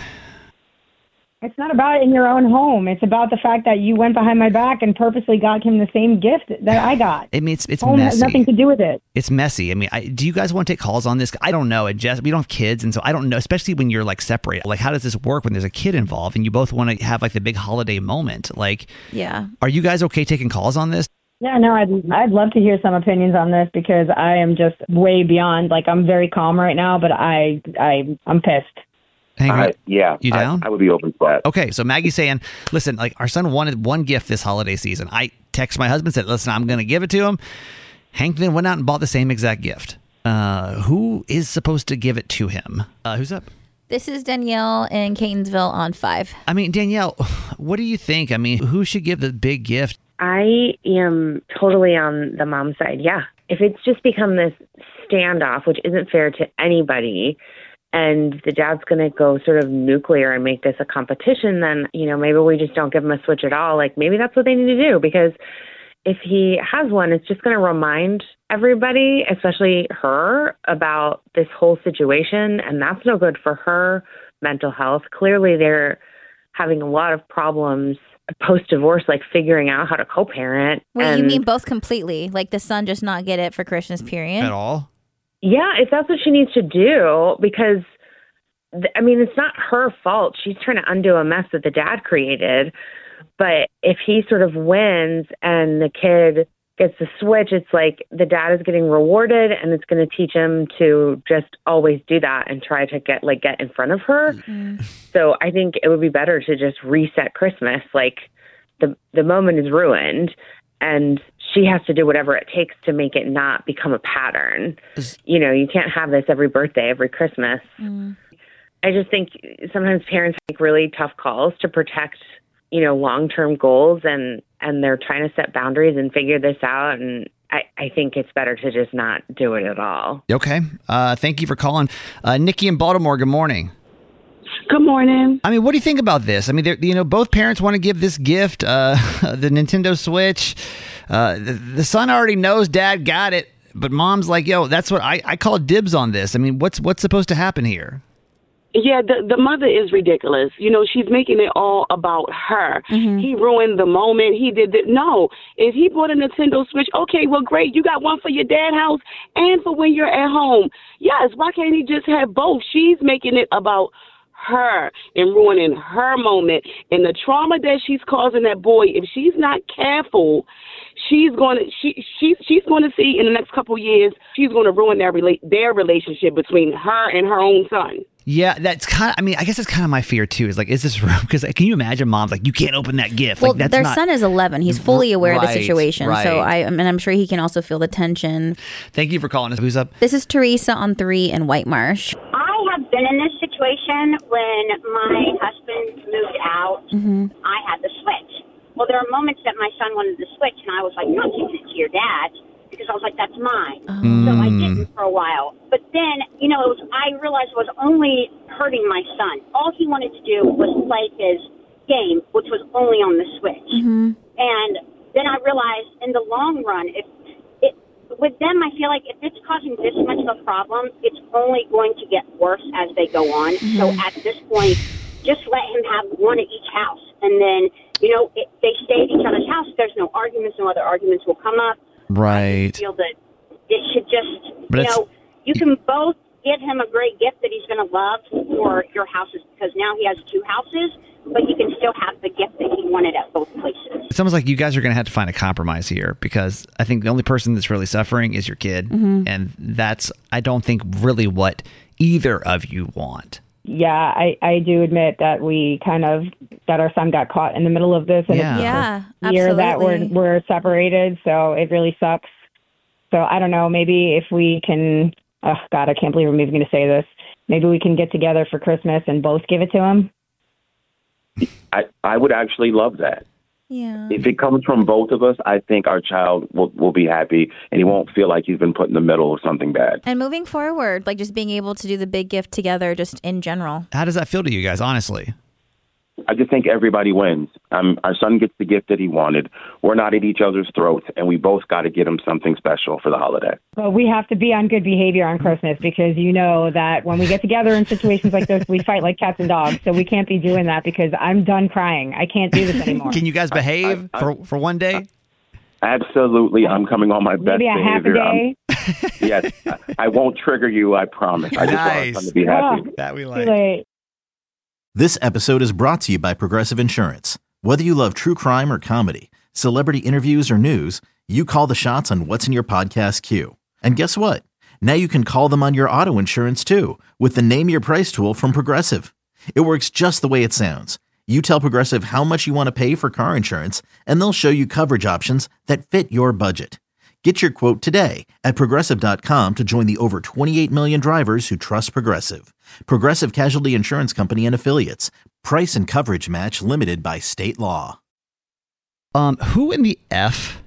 It's not about it in your own home. It's about the fact that you went behind my back and purposely got him the same gift that I got. I mean, it's it's Home has messy. nothing to do with it. It's messy. I mean, I, do you guys want to take calls on this? I don't know. And Jess, we don't have kids, and so I don't know. Especially when you're like separated. Like, how does this work when there's a kid involved and you both want to have like the big holiday moment? Like, Yeah. are you guys okay taking calls on this? Yeah, no, I'd I'd love to hear some opinions on this because I am just way beyond. Like, I'm very calm right now, but I I I'm pissed. Hang on. I, yeah, You down? I, I would be open to that. Okay, so Maggie's saying, listen, like our son wanted one gift this holiday season. I text my husband, said, listen, I'm going to give it to him. Hank then went out and bought the same exact gift. Uh, who is supposed to give it to him? Uh, who's up? This is Danielle in Catonsville on five. I mean, Danielle, what do you think? I mean, who should give the big gift? I am totally on the mom side. Yeah. If it's just become this standoff, which isn't fair to anybody, and the dad's going to go sort of nuclear and make this a competition, then, you know, maybe we just don't give him a switch at all. Like, maybe that's what they need to do, because if he has one, it's just going to remind everybody, especially her, about this whole situation. And that's no good for her mental health. Clearly, they're having a lot of problems post-divorce, like figuring out how to co-parent. Wait, and you mean both completely? Like the son just not get it for Christmas period? At all? Yeah, if that's what she needs to do, because, th- I mean, it's not her fault. She's trying to undo a mess that the dad created. But if he sort of wins and the kid gets the switch, it's like the dad is getting rewarded, and it's going to teach him to just always do that and try to get like get in front of her. Mm-hmm. So I think it would be better to just reset Christmas. Like the the moment is ruined, and she has to do whatever it takes to make it not become a pattern. You know, you can't have this every birthday, every Christmas. Mm. I just think sometimes parents make really tough calls to protect, you know, long-term goals, and, and they're trying to set boundaries and figure this out. And I, I think it's better to just not do it at all. Okay. Uh, thank you for calling. Uh, Nikki in Baltimore, good morning. Good morning. I mean, what do you think about this? I mean, you know, both parents want to give this gift, uh, the Nintendo Switch. Uh, the, the son already knows dad got it, but mom's like, yo, that's what I, I call dibs on this. I mean, what's what's supposed to happen here? Yeah, the the mother is ridiculous. You know, she's making it all about her. Mm-hmm. He ruined the moment. He did it. No, if he bought a Nintendo Switch, okay, well, great. You got one for your dad's house and for when you're at home. Yes, why can't he just have both? She's making it about her and ruining her moment, and the trauma that she's causing that boy. If she's not careful, she's going to she she's she's going to see in the next couple of years, she's going to ruin their rela- their relationship between her and her own son. Yeah, that's kind of, I mean, I guess that's kind of my fear too, is like, is this real? Because can you imagine mom's like, you can't open that gift. Well, like, that's their not... son is eleven. He's fully aware right, of the situation. Right. So I, I mean, I'm sure he can also feel the tension. Thank you for calling us. Who's up? This is Teresa on three in White Marsh. I have been in this situation when my husband moved out. Mm-hmm. I had the Switch. Well, there are moments that my son wanted the Switch, and I was like, you're not giving it to your dad. Because I was like, that's mine. Mm. So I didn't for a while. But then, you know, it was, I realized it was only hurting my son. All he wanted to do was play his game, which was only on the Switch. Mm-hmm. And then I realized in the long run, if it, with them, I feel like if it's causing this much of a problem, it's only going to get worse as they go on. Mm-hmm. So at this point, just let him have one at each house. And then, you know, if they stay at each other's house, there's no arguments, no other arguments will come up. Right. I feel that it should just, but you know, you can both give him a great gift that he's going to love for your houses, because now he has two houses, but you can still have the gift that he wanted at both places. It's almost like you guys are going to have to find a compromise here, because I think the only person that's really suffering is your kid. Mm-hmm. And that's, I don't think, really what either of you want. Yeah, I, I do admit that we kind of, that our son got caught in the middle of this. And yeah, it's yeah the year absolutely. that we're, we're separated, so it really sucks. So I don't know, maybe if we can, oh God, I can't believe I'm even going to say this. Maybe we can get together for Christmas and both give it to him. I, I would actually love that. Yeah. If it comes from both of us, I think our child will, will be happy, and he won't feel like he's been put in the middle of something bad. And moving forward, like just being able to do the big gift together, just in general. How does that feel to you guys, honestly? I just think everybody wins. Um, our son gets the gift that he wanted. We're not at each other's throats, and we both got to get him something special for the holiday. But we have to be on good behavior on Christmas, because you know that when we get together in situations like this, we fight like cats and dogs. So we can't be doing that, because I'm done crying. I can't do this anymore. Can you guys behave I, I, for, for one day? Absolutely. I'm coming on my best Maybe a behavior. half a day. Yes. I, I won't trigger you, I promise. I just nice. want our son to be happy. Oh, that we like. Late. This episode is brought to you by Progressive Insurance. Whether you love true crime or comedy, celebrity interviews or news, you call the shots on what's in your podcast queue. And guess what? Now you can call them on your auto insurance too, with the Name Your Price tool from Progressive. It works just the way it sounds. You tell Progressive how much you want to pay for car insurance, and they'll show you coverage options that fit your budget. Get your quote today at Progressive dot com to join the over twenty-eight million drivers who trust Progressive. Progressive Casualty Insurance Company and Affiliates. Price and coverage match limited by state law. Um, who in the F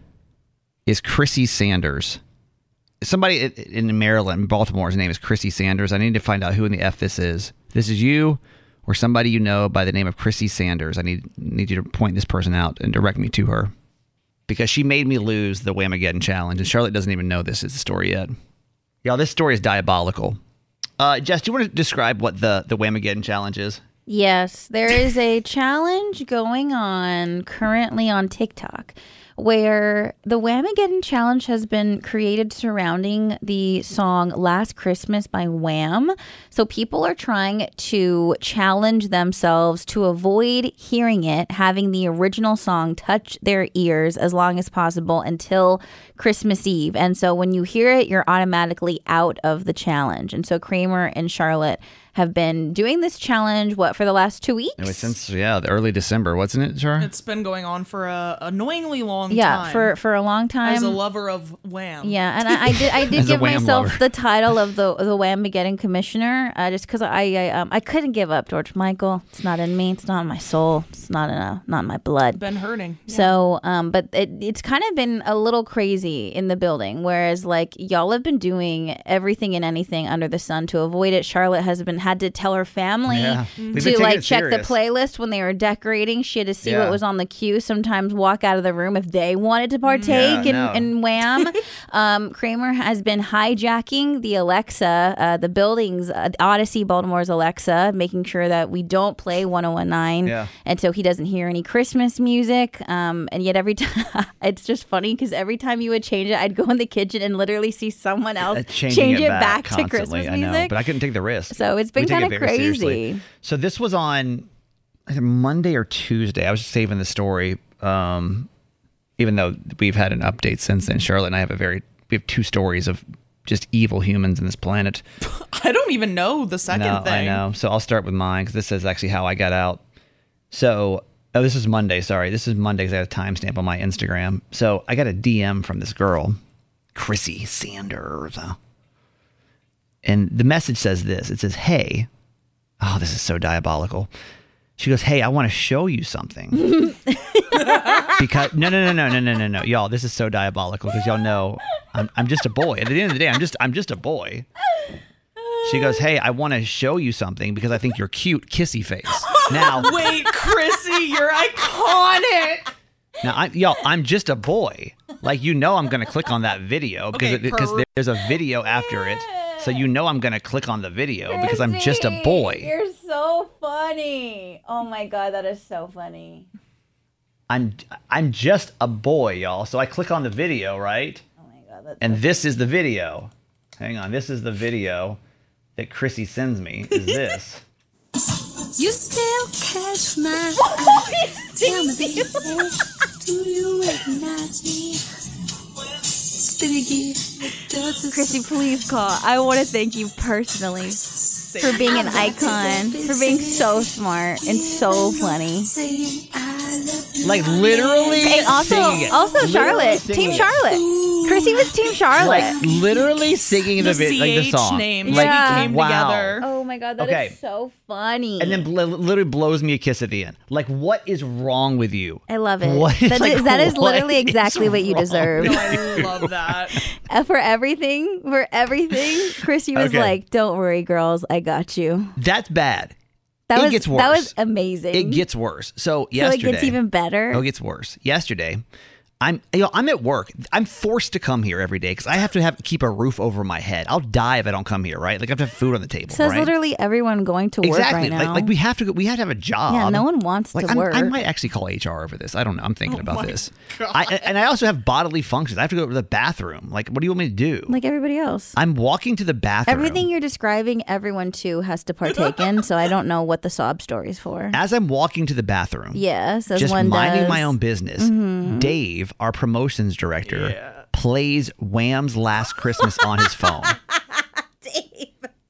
is Chrissy Sanders? Somebody in Maryland, Baltimore, his name is Chrissy Sanders. I need to find out who in the F this is. This is you or somebody you know by the name of Chrissy Sanders. I need need you to point this person out and direct me to her. Because she made me lose the Whamageddon Challenge. And Charlotte doesn't even know this is the story yet. Y'all, this story is diabolical. Uh, Jess, do you want to describe what the, the Whamageddon Challenge is? Yes, there is a challenge going on currently on TikTok where the Whamageddon Challenge has been created surrounding the song Last Christmas by Wham. So people are trying to challenge themselves to avoid hearing it, having the original song touch their ears as long as possible until Christmas Eve. And so when you hear it, you're automatically out of the challenge. And so Kramer and Charlotte have been doing this challenge, what, for the last two weeks? Anyway, since, yeah, the early December, wasn't it, Char? It's been going on for a annoyingly long yeah, time. Yeah, for, for a long time. As a lover of Wham. Yeah, and I, I did I did give myself lover. the title of the the Whamageddon Commissioner, uh, just because I I, um, I couldn't give up George Michael. It's not in me. It's not in my soul. It's not in a, not in my blood. Been hurting. Yeah. So, um, but it, it's kind of been a little crazy in the building. Whereas, like, y'all have been doing everything and anything under the sun to avoid it. Charlotte has been had to tell her family yeah. to like check serious. the playlist when they were decorating. She had to see yeah. what was on the queue. Sometimes walk out of the room if they wanted to partake yeah, in, no. in Wham. um, Kramer has been hijacking the Alexa, uh, the building's uh, Odyssey Baltimore's Alexa, making sure that we don't play one oh one nine, yeah. and so he doesn't hear any Christmas music. Um, and yet every time it's just funny because every time you would change it, I'd go in the kitchen and literally see someone else change it, it back, back to Christmas music. I know, but I couldn't take the risk. So it's been kind of crazy. Seriously. So this was on either Monday or Tuesday. I was just saving the story, um, even though we've had an update since then. Charlotte and I have a very we have two stories of just evil humans in this planet. I don't even know the second no, thing. I know. So I'll start with mine because this is actually how I got out. So oh, this is Monday. Sorry, this is Monday because I have a timestamp on my Instagram. So I got a D M from this girl, Chrissy Sanders, and the message says this. It says, "Hey." Oh, this is so diabolical. She goes, "Hey, I want to show you something." because no, no, no, no, no, no, no, no, y'all. This is so diabolical because y'all know I'm, I'm just a boy. At the end of the day, I'm just, I'm just a boy. She goes, "Hey, I want to show you something because I think you're cute, kissy face." Now, wait, Chrissy, you're iconic. Now, I, y'all, I'm just a boy. Like, you know, I'm gonna click on that video because okay, because per- there's a video after it. So you know I'm going to click on the video Chrissy, because I'm just a boy. You're so funny. Oh my God, that is so funny. I'm I'm just a boy, y'all. So I click on the video, right? Oh my God. That's and so this is the video. Hang on. This is the video that Chrissy sends me. Is this. You still catch my eye. Tell me, baby, do you recognize me? Chrissy, please call. I want to thank you personally for being an icon, for being so smart and so funny. Like literally and also, singing it. Also, literally Charlotte, Team Charlotte. It. Chrissy was Team Charlotte. Like literally singing the, the like the song. Names like, yeah. came wow. together. Oh my God, that okay. is so funny. And then bl- literally blows me a kiss at the end. Like, what is wrong with you? I love it. What is, that like, is, that is what literally exactly is what you deserve. No, I love that. Uh, for everything, for everything, Chrissy was Okay. like, "Don't worry, girls, I got you." That's bad. That it was gets worse. that was amazing. It gets worse. So, so yesterday. it gets even better. Oh, it gets worse. Yesterday, I'm you know, I'm at work. I'm forced to come here every day because I have to have keep a roof over my head. I'll die if I don't come here, right? Like I have to have food on the table. So it's right? literally everyone going to work exactly. right now. Like, like we have to go, we have to have a job. Yeah, no one wants like, to I'm, work. I might actually call H R over this. I don't know. I'm thinking Oh about my this. God. I, and I also have bodily functions. I have to go to the bathroom. Like, what do you want me to do? Like everybody else. I'm walking to the bathroom. Everything you're describing, everyone too has to partake in. So I don't know what the sob story's for. As I'm walking to the bathroom. Yes, as just one minding does. my own business. Mm-hmm. Dave, our promotions director, plays Wham's Last Christmas on his phone. Dave. Wait,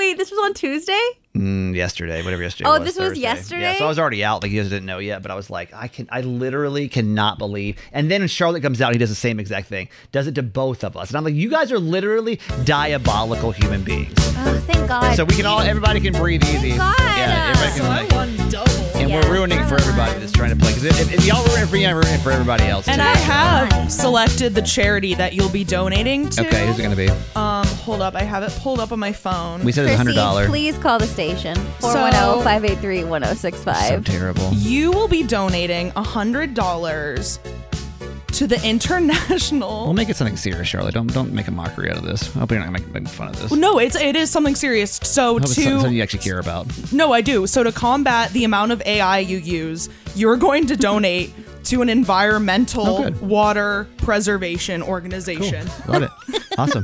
Wait, this was on Tuesday? Mm, yesterday, whatever yesterday Oh, was. this was Thursday. yesterday? Yeah, so I was already out. Like, you guys didn't know yet, but I was like, I can, I literally cannot believe. And then when Charlotte comes out, he does the same exact thing. Does it to both of us. And I'm like, you guys are literally diabolical human beings. Oh, thank God. So we can all, everybody can breathe easy. God. Yeah, everybody can like, One double. and Yeah. we're ruining it for everybody that's trying to play. Because if, if y'all ruin it for you, I'm ruining it for everybody else. And too. I have selected the charity that you'll be donating to. Okay, who's it going to be? Um, hold up. I have it pulled up on my phone. We said it was one hundred dollars. Please call the station. four one zero, five eight three, one zero six So five. terrible. You will be donating one hundred dollars to the International... We'll make it something serious, Charlotte. Don't don't make a mockery out of this. I hope you're not going to make fun of this. No, it's it is something serious. So I hope it's something to you actually care about. no, I do. So to combat the amount of A I you use, you're going to donate to an environmental Oh, good. water preservation organization. Love it. Awesome.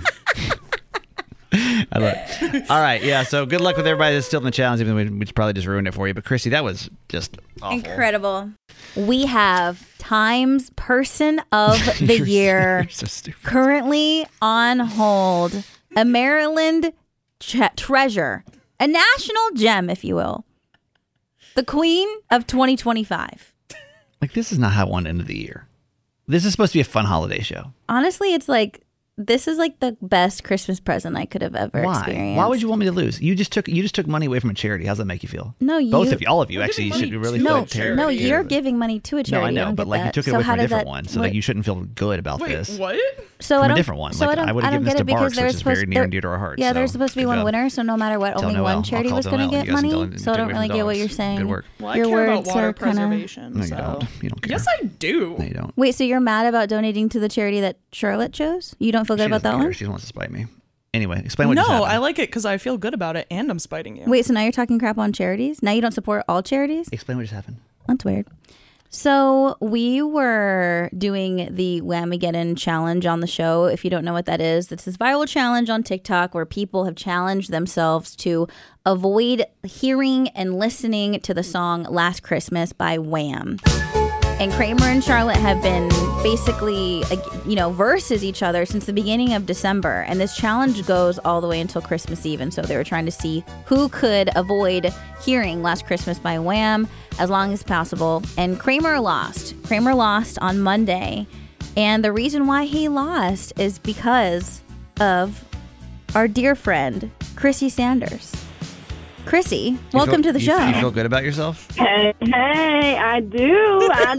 I love it. All right, yeah. So good luck with everybody that's still in the challenge. Even though we, we probably just ruined it for you. But Chrissy, that was just awful. Incredible. We have Times Person of the You're- Year you're so stupid. currently on hold. A Maryland tre- treasure, a national gem, if you will. The Queen of twenty twenty-five. Like, this is not how one end of the year. This is supposed to be a fun holiday show. Honestly, it's like this is like the best Christmas present I could have ever Why? experienced. Why would you want me to lose? You just took you just took money away from a charity. How's that make you feel? No, you. Both of you, all of you, actually, you should really feel No, like terrible. no, you're giving money to a No, charity. I know, don't but get like you that. took it So away how from a does different that- one, so what- like you shouldn't feel good about Wait, this. what? So From I a don't, different one. So Like, I don't. I would've I don't given this get to it because Barks, there's which is supposed very near there- and dear to our hearts, Yeah, there's so supposed to be good one job. winner. So no matter what, Tell only Noelle. one I'll charity call was going to Noelle. get You guys money. don't- So I take don't away really from get what dollars. you're saying. Good work. Well, I Your care about words water are kind of. preservation. No, you so. don't. You don't care. Yes, I do. No, you don't. Wait, so you're mad about donating to the charity that Charlotte chose? You don't feel good She about that doesn't care. one? She just wants to spite me. Anyway, explain what No, just happened. I like it because I feel good about it, and I'm spiting you. Wait, so now you're talking crap on charities? Now you don't support all charities? Explain what just happened. That's weird. So we were doing the Whamageddon challenge on the show. If you don't know what that is, it's this viral challenge on TikTok where people have challenged themselves to avoid hearing and listening to the song Last Christmas by Wham. And Kramer and Charlotte have been basically, you know, versus each other since the beginning of December. And this challenge goes all the way until Christmas Eve. And so they were trying to see who could avoid hearing Last Christmas by Wham as long as possible. And Kramer lost. Kramer lost on Monday. And the reason why he lost is because of our dear friend, Chrissy Sanders. Chrissy, You welcome feel- to the you, show. You feel good about yourself? Hey, hey, I do, I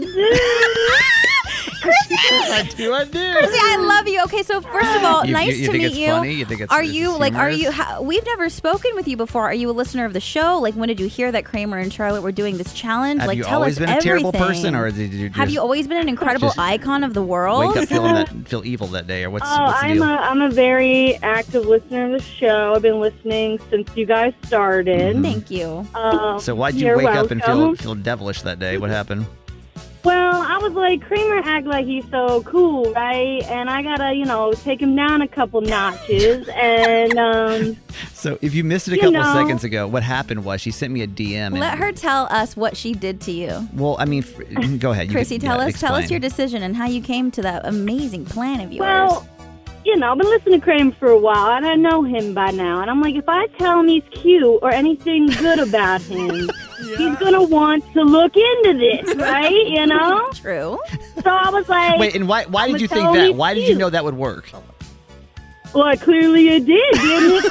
do. Chrissy, I do, I do. Chrissy, I love you. Okay, so first of all, You- nice you- you to think meet it's you. funny? You think it's- are it's you like? Are you? humorous? Ha- we've never spoken with you before. Are you a listener of the show? Like, when did you hear that Kramer and Charlotte were doing this challenge? Have like, you tell always us been a everything. terrible person, or did you just have you always been an incredible just icon of the world? wake up feeling that feel evil that day, or what's, Oh, what's the I'm deal? a I'm a very active listener of the show. I've been listening since you guys started. Thank you. Um, So why'd you you're wake up and feel welcome. feel devilish that day? What happened? Well, I was like, Kramer act like he's so cool, right? And I gotta, you know, take him down a couple notches. And um, So if you missed it a You couple of know. seconds ago, what happened was she sent me a D M. And, Let her tell us what she did to you. Well, I mean, f- go ahead. You Chrissy, can- tell yeah, us tell us explain. your decision and how you came to that amazing plan of yours. well, you know, I've been listening to Kramer for a while, and I know him by now. And I'm like, if I tell him he's cute or anything good about him, he's gonna want to look into this, right? You know? True. So I was like, Wait, and why why I'ma did you think tell him that? he's Why did you cute. know that would work? Well, clearly it did, didn't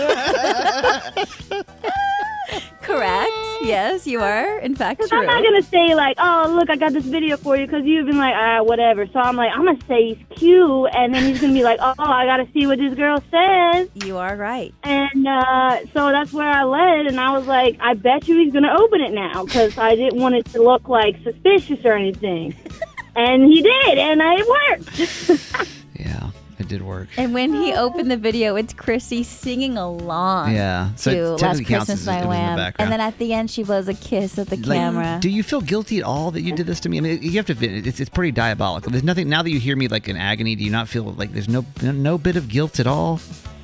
it, Kramer? Correct. Yes, you are. In fact, Because true. I'm not going to say, like, oh, look, I got this video for you, because you've been like, ah, whatever. So I'm like, I'm going to say he's cute, and then he's going to be like, oh, I got to see what this girl says. You are right. And uh, so that's where I led, and I was like, I bet you he's going to open it now, because I didn't want it to look, like, suspicious or anything. And he did, and it worked. Yeah, it did work. And when he opened the video, it's Chrissy singing along. Yeah, so it to Last technically counts Christmas as by it was in the Wham. background. And then at the end, she blows a kiss at the Like, camera. do you feel guilty at all that you did this to me? I mean, you have to admit, it's it's pretty diabolical. There's nothing now that you hear me like in agony. Do you not feel like there's no no bit of guilt at all?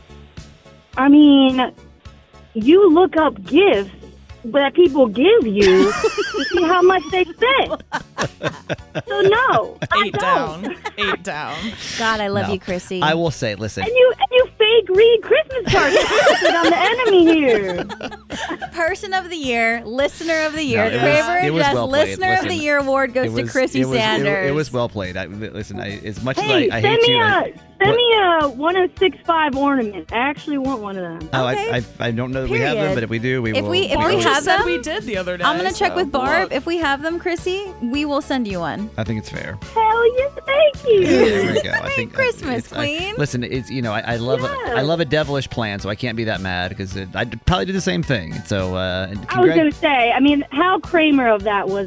I mean, you look up gifts that people give you to see how much they spent. So no, I Eight don't. down. Eight down. God, I love No. you, Chrissy. I will say, listen. And you and you fake read Christmas cards. I'm the enemy here. Person of the year, listener of the year, No, it was- Kramer it and was Jess, well played. listener of the Listen, year award goes It was- to Chrissy it was, it- Sanders. It, was well played. I, listen, I, as much Hey, as I, I send hate me you. a I, send me a one oh six five ornament. I actually want one of them. oh, I, I, I don't know that we have them, Period. but if we do, we If will. we if we we will. have them, we did the other day. I'm gonna check so with Barb. look. If we have them, Chrissy, we will send you one. I think it's fair. Hell yes, thank you. There we go. I think Christmas, it's- I- Queen. listen, it's you know I, I love a, I love a devilish plan, so I can't be that mad because I'd probably do the same thing. So uh, and I was congrat- gonna say, I mean, how Kramer of that was.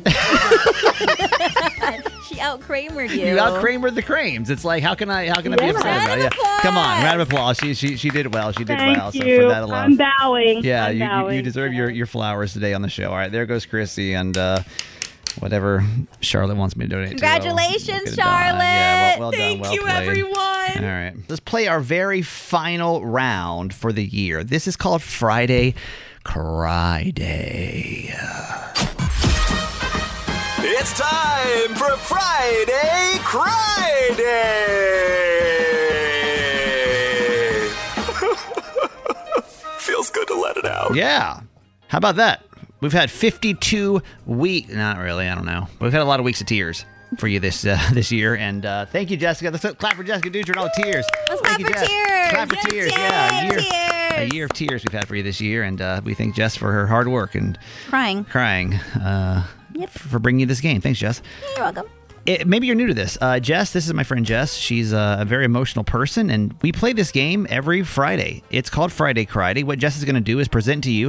She out Kramered you. You out Kramer the Crames. It's like how can I how can I be Yeah. upset Round about of it? Yeah. Come on, round of applause. She she she did well. She did Thank well. So you. for that alone, I'm bowing. Yeah, I'm you, you bowing. you deserve your your flowers today on the show. All right, there goes Chrissy and uh, whatever Charlotte wants me to donate. Congratulations, to. I'll get it done. Charlotte. Yeah, well, well Thank done. Well you, played. everyone. All right, let's play our very final round for the year. This is called Friday Cry Day. It's time for Friday Cry Day. Feels good to let it out. Yeah. How about that? We've had fifty-two weeks. Not really. I don't know. We've had a lot of weeks of tears for you this uh, this year. And uh, thank you, Jessica. Let's clap for Jessica Dutra and all the tears. Let's Thank clap you, for Jess. tears. Clap for Yes, tears. yay, Yeah. A year, tears. a year of tears we've had for you this year. And uh, we thank Jess for her hard work and Crying. crying uh, Yep. for bringing you this game. Thanks, Jess. You're welcome. It, maybe you're new to this. Uh, Jess, this is my friend Jess. She's uh, a very emotional person, and we play this game every Friday. It's called Friday Cry Day. What Jess is going to do is present to you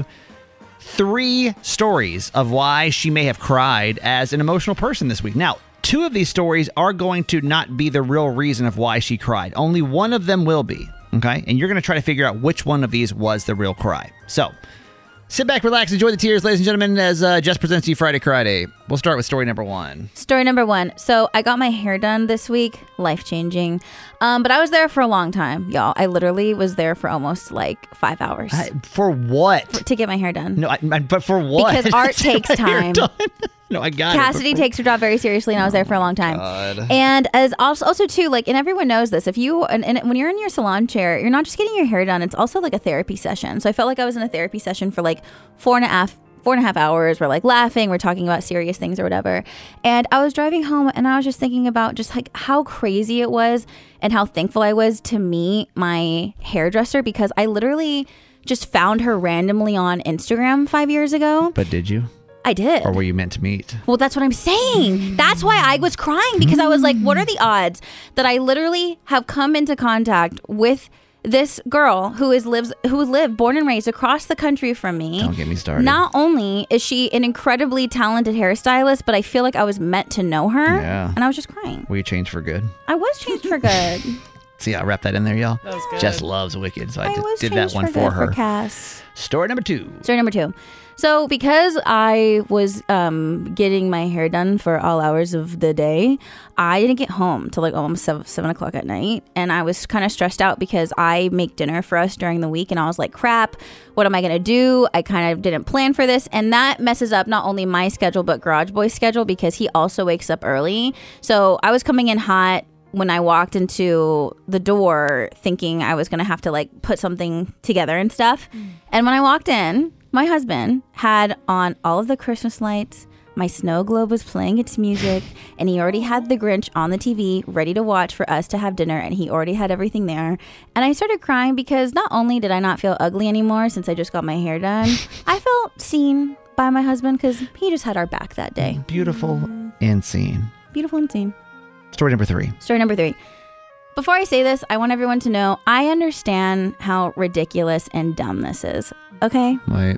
three stories of why she may have cried as an emotional person this week. Now, two of these stories are going to not be the real reason of why she cried. Only one of them will be, okay? And you're going to try to figure out which one of these was the real cry. So, sit back, relax, enjoy the tears, ladies and gentlemen, as uh, Jess presents to you Friday Cry Day. We'll start with story number one. Story number one. So I got my hair done this week. Life changing. Um, but I was there for a long time, y'all. I literally was there for almost like five hours. I, for what? For, to get my hair done. No, I, I, but for what? Because art To get takes my hair time. done? No, I got Cassidy it. but for- takes her job very seriously, and I was there for a long time. God. And as also, also too, like, and everyone knows this. If you and, and when you're in your salon chair, you're not just getting your hair done; it's also like a therapy session. So I felt like I was in a therapy session for like four and a half. Four and a half hours. We're like laughing. We're talking about serious things or whatever. And I was driving home and I was just thinking about just like how crazy it was and how thankful I was to meet my hairdresser because I literally just found her randomly on Instagram five years ago. But did you? I did. Or were you meant to meet? Well, that's what I'm saying. That's why I was crying because I was like, what are the odds that I literally have come into contact with this girl who is lives who lived born and raised across the country from me. Don't get me started. Not only is she an incredibly talented hairstylist, but I feel like I was meant to know her. Yeah. And I was just crying. Were you changed for good? I was changed for good. See, I wrapped that in there, y'all. That was good. Jess loves Wicked, so I, I did, was did that changed one for for good her. for Cass. Story number two. Story number two. So because I was um, getting my hair done for all hours of the day, I didn't get home till like almost seven, seven o'clock at night. And I was kind of stressed out because I make dinner for us during the week. And I was like, crap, what am I going to do? I kind of didn't plan for this. And that messes up not only my schedule, but Garage Boy's schedule because he also wakes up early. So I was coming in hot when I walked into the door thinking I was going to have to like put something together and stuff. Mm. And when I walked in, my husband had on all of the Christmas lights. My snow globe was playing its music, and he already had The Grinch on the T V ready to watch for us to have dinner, and he already had everything there. And I started crying because not only did I not feel ugly anymore since I just got my hair done, I felt seen by my husband because he just had our back that day. Beautiful and seen. Beautiful and seen. Story number three. Story number three. Before I say this, I want everyone to know I understand how ridiculous and dumb this is. Okay? Wait.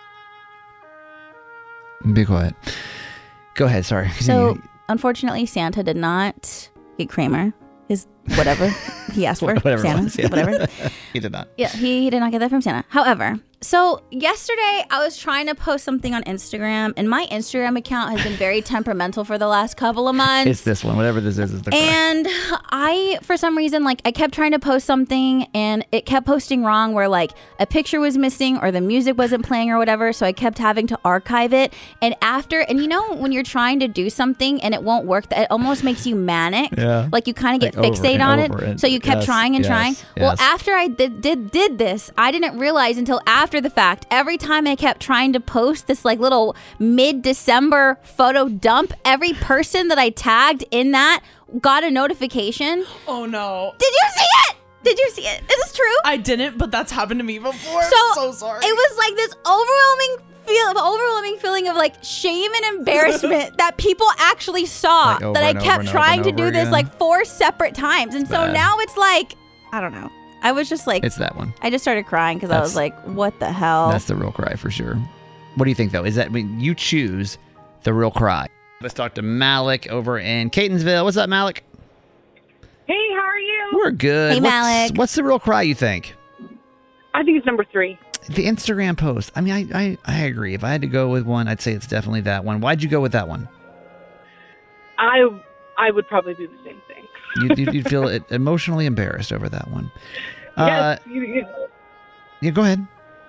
Be quiet. Go ahead. Sorry. So, unfortunately, Santa did not get Kramer his whatever he asked for. Whatever it Santa, was, yeah. whatever. He did not. Yeah, he, he did not get that from Santa. However, So yesterday I was trying to post something on Instagram, and my Instagram account has been very temperamental for the last couple of months. It's this one, whatever this is. is the cry. And I, for some reason, like I kept trying to post something, and it kept posting wrong, where like a picture was missing or the music wasn't playing or whatever. So I kept having to archive it. And after, and you know, when you're trying to do something and it won't work, it almost makes you manic. Yeah. Like you kind of get Like fixated over on and it. over it. So you kept Yes, trying and yes, trying. yes. Well, after I did, did did this, I didn't realize until after the fact. Every time I kept trying to post this like little mid-December photo dump, every person that I tagged in that got a notification. Oh no. Did you see it? Did you see it? Is this true? I didn't, but that's happened to me before. So, I'm so sorry. It was like this overwhelming feel overwhelming feeling of like shame and embarrassment that people actually saw Like over that I and kept over and trying over to do and over this again. like four separate times. And so bad. now it's like, I don't know. I was just like, It's that one. I just started crying because I was That's- like, what the hell? That's the real cry for sure. What do you think, though? Is that I mean, you choose the real cry? Let's talk to Malik over in Catonsville. What's up, Malik? Hey, how are you? We're good. Hey, what's, Malik. What's the real cry, you think? I think it's number three. The Instagram post. I mean, I, I, I agree. If I had to go with one, I'd say it's definitely that one. Why'd you go with that one? I I would probably do the same thing. You'd, you'd, you'd feel emotionally embarrassed over that one. Uh, yes. You, you, yeah, go ahead.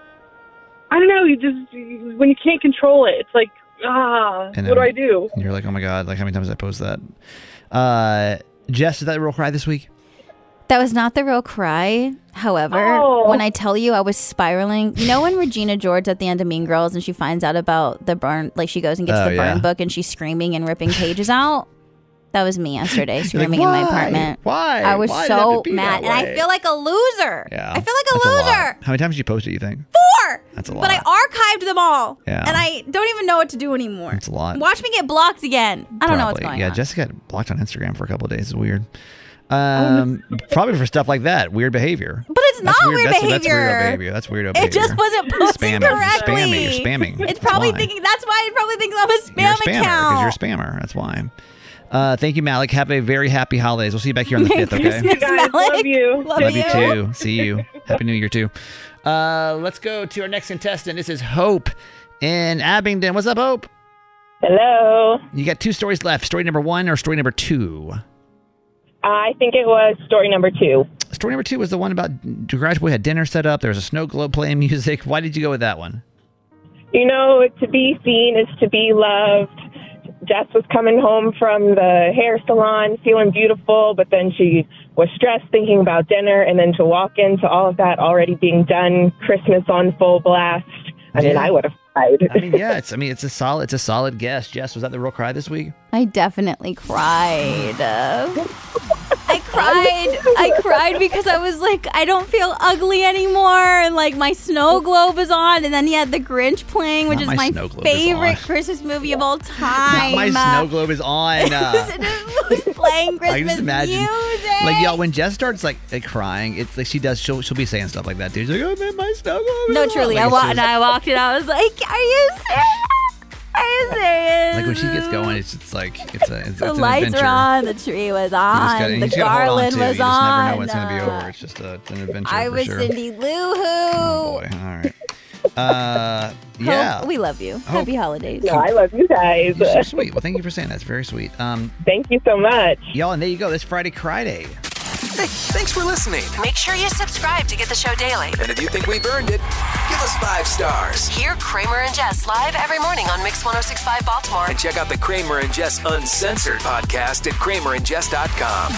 I don't know. You just you, when you can't control it, it's like ah, And what do then I do? You're like, oh my God, like how many times did I post that? Uh, Jess, is that the real cry this week? That was not the real cry. However, Oh. when I tell you I was spiraling, you know when Regina George at the end of Mean Girls and she finds out about the burn, like she goes and gets Oh, the yeah. burn book and she's screaming and ripping pages out? That was me yesterday, screaming in my "Why? apartment. Why? I was Why did it have so to be mad. that And I way?" feel like a loser. Yeah. I feel like a That's lot. loser. How many times did you post it, you think? Four. That's a lot. But I archived them all. Yeah. And I don't even know what to do anymore. That's a lot. Watch me get blocked again. I don't know what's Probably. going yeah, on. Jessica got blocked on Instagram for a couple of days. It's weird. Um, probably for stuff like that. Weird behavior. But it's That's not weird, that's, behavior. That's weird behavior. That's weird It behavior. just wasn't posted Spamming. You're correctly. spamming. You're spamming. It's That's probably why. thinking that's why it probably thinks I'm a spam You're a spammer account. because you're a spammer. That's why. Uh, thank you, Malik. Have a very happy holidays. We'll see you back here on the fifth, okay? Christmas, Guys, Malik. love you. Love, Love you too. See you. Happy New Year too. Uh, let's go to our next contestant. This is Hope in Abingdon. What's up, Hope? Hello. You got two stories left. Story number one or story number two? I think it was story number two. Story number two was the one about your garage boy had dinner set up. There was a snow globe playing music. Why did you go with that one? You know, to be seen is to be loved. Jess was coming home from the hair salon feeling beautiful, but then she was stressed thinking about dinner, and then to walk into all of that already being done, Christmas on full blast. I mean, Yeah. I would have cried. I mean, yeah, it's. I mean, it's a solid. It's a solid guess. Jess, was that the real cry this week? I definitely cried. Uh, I cried. I cried because I was like, I don't feel ugly anymore, and like my snow globe is on, and then he had the Grinch playing, which Not is my my snow globe is favorite on. Christmas movie of all time. My snow globe is on. Uh, It was playing I Christmas can just imagine, music. like y'all, when Jess starts like, like crying, it's like she does. She'll she'll be saying stuff like that, dude. She's like, oh man, my snow globe. is No, on." truly, Like, I it's walked. just- And I walked in. I was like, "Are you serious? Are you serious?" Like when she gets going, it's it's like it's a it's, the it's an lights adventure. are on. The tree was You just on. gotta, you the just gotta hold on garland to. was You just on. never know when it's gonna be Uh, over. It's just a, it's an adventure I for was sure. Cindy Lou Who. Oh boy, all right. Uh, yeah. Hope, we love you. Hope. Happy holidays. No, I love you guys. You're so sweet. Well, thank you for saying that. It's very sweet. Um, Thank you so much. y'all, and there you go. This Friday Cry Day. Hey, thanks for listening. Make sure you subscribe to get the show daily. And if you think we've earned it, give us five stars. Hear Kramer and Jess live every morning on Mix ten sixty-five Baltimore. And check out the Kramer and Jess Uncensored podcast at kramer and jess dot com.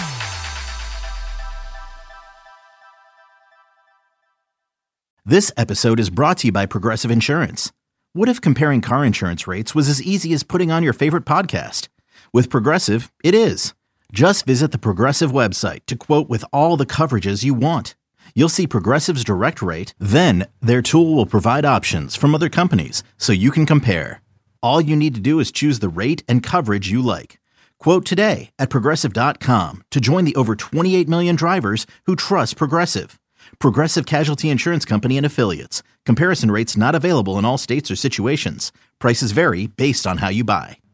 This episode is brought to you by Progressive Insurance. What if comparing car insurance rates was as easy as putting on your favorite podcast? With Progressive, it is. Just visit the Progressive website to quote with all the coverages you want. You'll see Progressive's direct rate, then their tool will provide options from other companies so you can compare. All you need to do is choose the rate and coverage you like. Quote today at progressive dot com to join the over twenty-eight million drivers who trust Progressive. Progressive Casualty Insurance Company and Affiliates. Comparison rates not available in all states or situations. Prices vary based on how you buy.